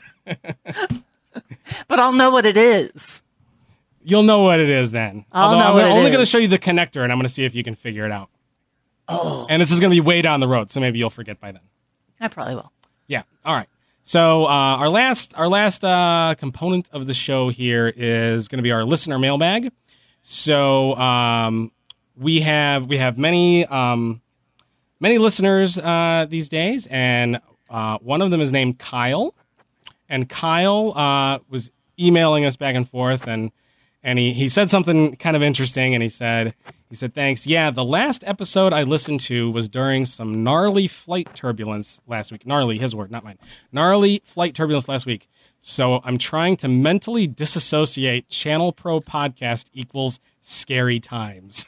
B: But I'll know what it is.
A: You'll know what it is then.
B: I'm
A: only going to show you the connector, and I'm going to see if you can figure it out.
B: Oh.
A: And this is going to be way down the road, so maybe you'll forget by then.
B: I probably will.
A: Yeah. All right. So our last component of the show here is going to be our listener mailbag. So we have many listeners these days, and one of them is named Kyle, and Kyle was emailing us back and forth, and he said something kind of interesting, and he said, thanks. Yeah, the last episode I listened to was during some gnarly flight turbulence last week. Gnarly, his word, not mine. Gnarly flight turbulence last week. So I'm trying to mentally disassociate Channel Pro podcast equals scary times.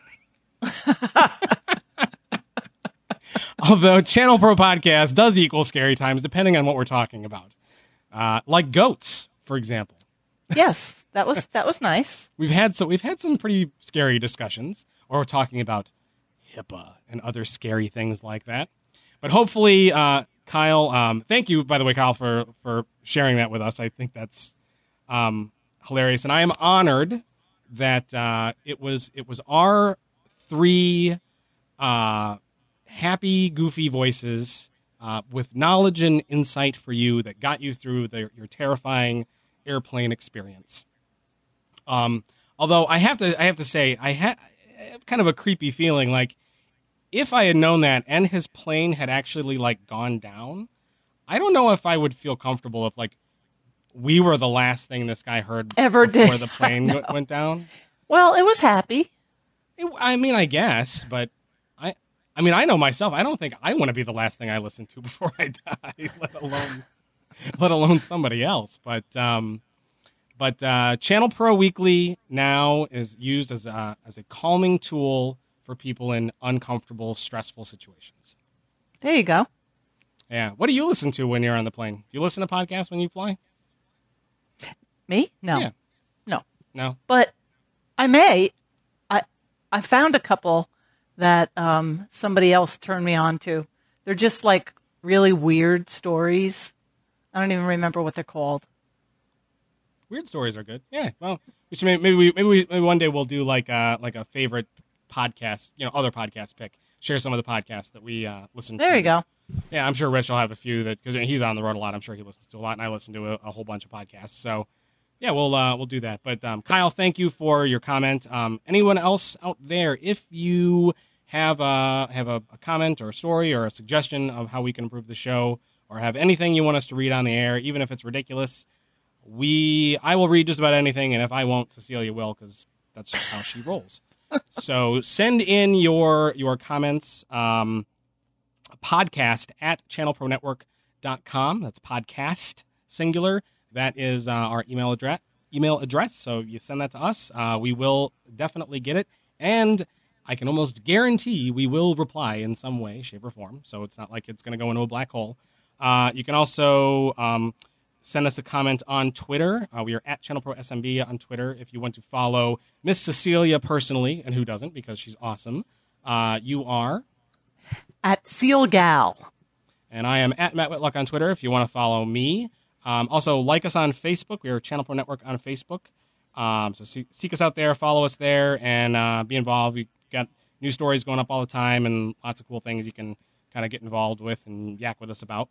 A: Although Channel Pro podcast does equal scary times, depending on what we're talking about. Like goats, for example.
B: Yes, that was nice.
A: We've had some pretty scary discussions, or we're talking about HIPAA and other scary things like that. But hopefully, Kyle, thank you, by the way, Kyle, for sharing that with us. I think that's hilarious, and I am honored that it was our 3 happy, goofy voices with knowledge and insight for you that got you through your terrifying airplane experience. Although I have to say, I had kind of a creepy feeling, like, if I had known that and his plane had actually, like, gone down, I don't know if I would feel comfortable if, like, we were the last thing this guy heard
B: Ever
A: before
B: did.
A: the plane went down.
B: Well, it was happy.
A: I mean, I guess, but I mean, I know myself. I don't think I want to be the last thing I listen to before I die, let alone somebody else. But Channel Pro Weekly now is used as a calming tool for people in uncomfortable, stressful situations.
B: There you go.
A: Yeah. What do you listen to when you're on the plane? Do you listen to podcasts when you fly?
B: Me? No.
A: Yeah. No.
B: But I may. I found a couple that somebody else turned me on to. They're just like really weird stories. I don't even remember what they're called.
A: Weird stories are good. Yeah. Well, we should maybe one day we'll do like a favorite podcast, other podcast pick. Share some of the podcasts that we listen to.
B: There you go.
A: Yeah, I'm sure Rich will have a few that, because he's on the road a lot. I'm sure he listens to a lot, and I listen to a whole bunch of podcasts. So, yeah, we'll do that. But Kyle, thank you for your comment. Anyone else out there, if you have a comment or a story or a suggestion of how we can improve the show, or have anything you want us to read on the air, even if it's ridiculous, I will read just about anything, and if I won't, Cecilia will, because that's just how she rolls. So send in your comments. Podcast at channelpronetwork.com. That's podcast, singular. That is our email address. So you send that to us. We will definitely get it. And I can almost guarantee we will reply in some way, shape, or form. So it's not like it's going to go into a black hole. You can also send us a comment on Twitter. We are at ChannelProSMB on Twitter. If you want to follow Miss Cecilia personally, and who doesn't, because she's awesome, you are...
B: At Seal Gal.
A: And I am at Matt Whitlock on Twitter if you want to follow me. Also, like us on Facebook. We are Channel Pro Network on Facebook. So seek us out there, follow us there, and be involved. We've got new stories going up all the time and lots of cool things you can kind of get involved with and yak with us about.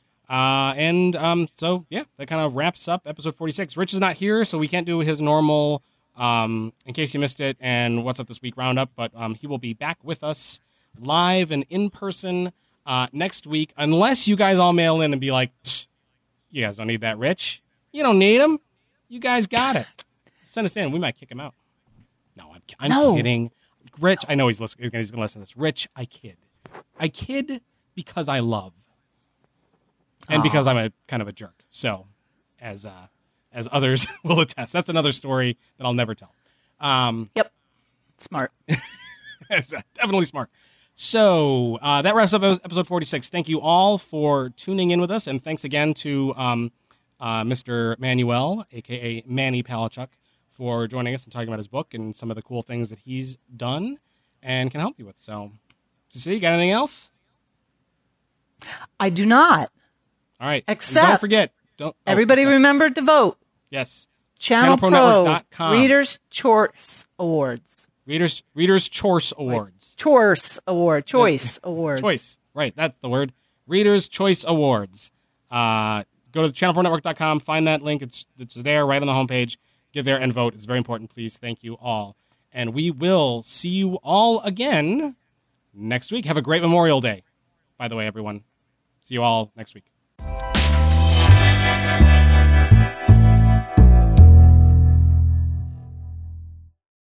A: So, yeah, that kind of wraps up episode 46. Rich is not here, so we can't do his normal, in case you missed it, and What's Up This Week roundup, but he will be back with us live and in person next week, unless you guys all mail in and be like, you guys don't need that, Rich. You don't need him. You guys got it. Send us in. We might kick him out. No, I'm kidding. Rich, I know he's going to listen to this. Rich, I kid. I kid because I love. And because I'm a kind of a jerk. So, as others will attest. That's another story that I'll never tell.
B: Yep. Smart.
A: Definitely smart. So that wraps up episode 46. Thank you all for tuning in with us, and thanks again to Mr. Manuel, a.k.a. Manny Palachuk, for joining us and talking about his book and some of the cool things that he's done and can help you with. So, Cecilia, got anything else?
B: I do not.
A: All right.
B: Except,
A: and don't forget.
B: Everybody remember to vote.
A: Yes.
B: Channel Pro Readers' Choice Awards.
A: Readers' Choice Awards.
B: Choice Awards.
A: Choice. Right, that's the word. Readers' Choice Awards. Go to channelpronetwork.com, find that link. It's there right on the homepage. Get there and vote. It's very important, please. Thank you all. And we will see you all again next week. Have a great Memorial Day, by the way, everyone. See you all next week.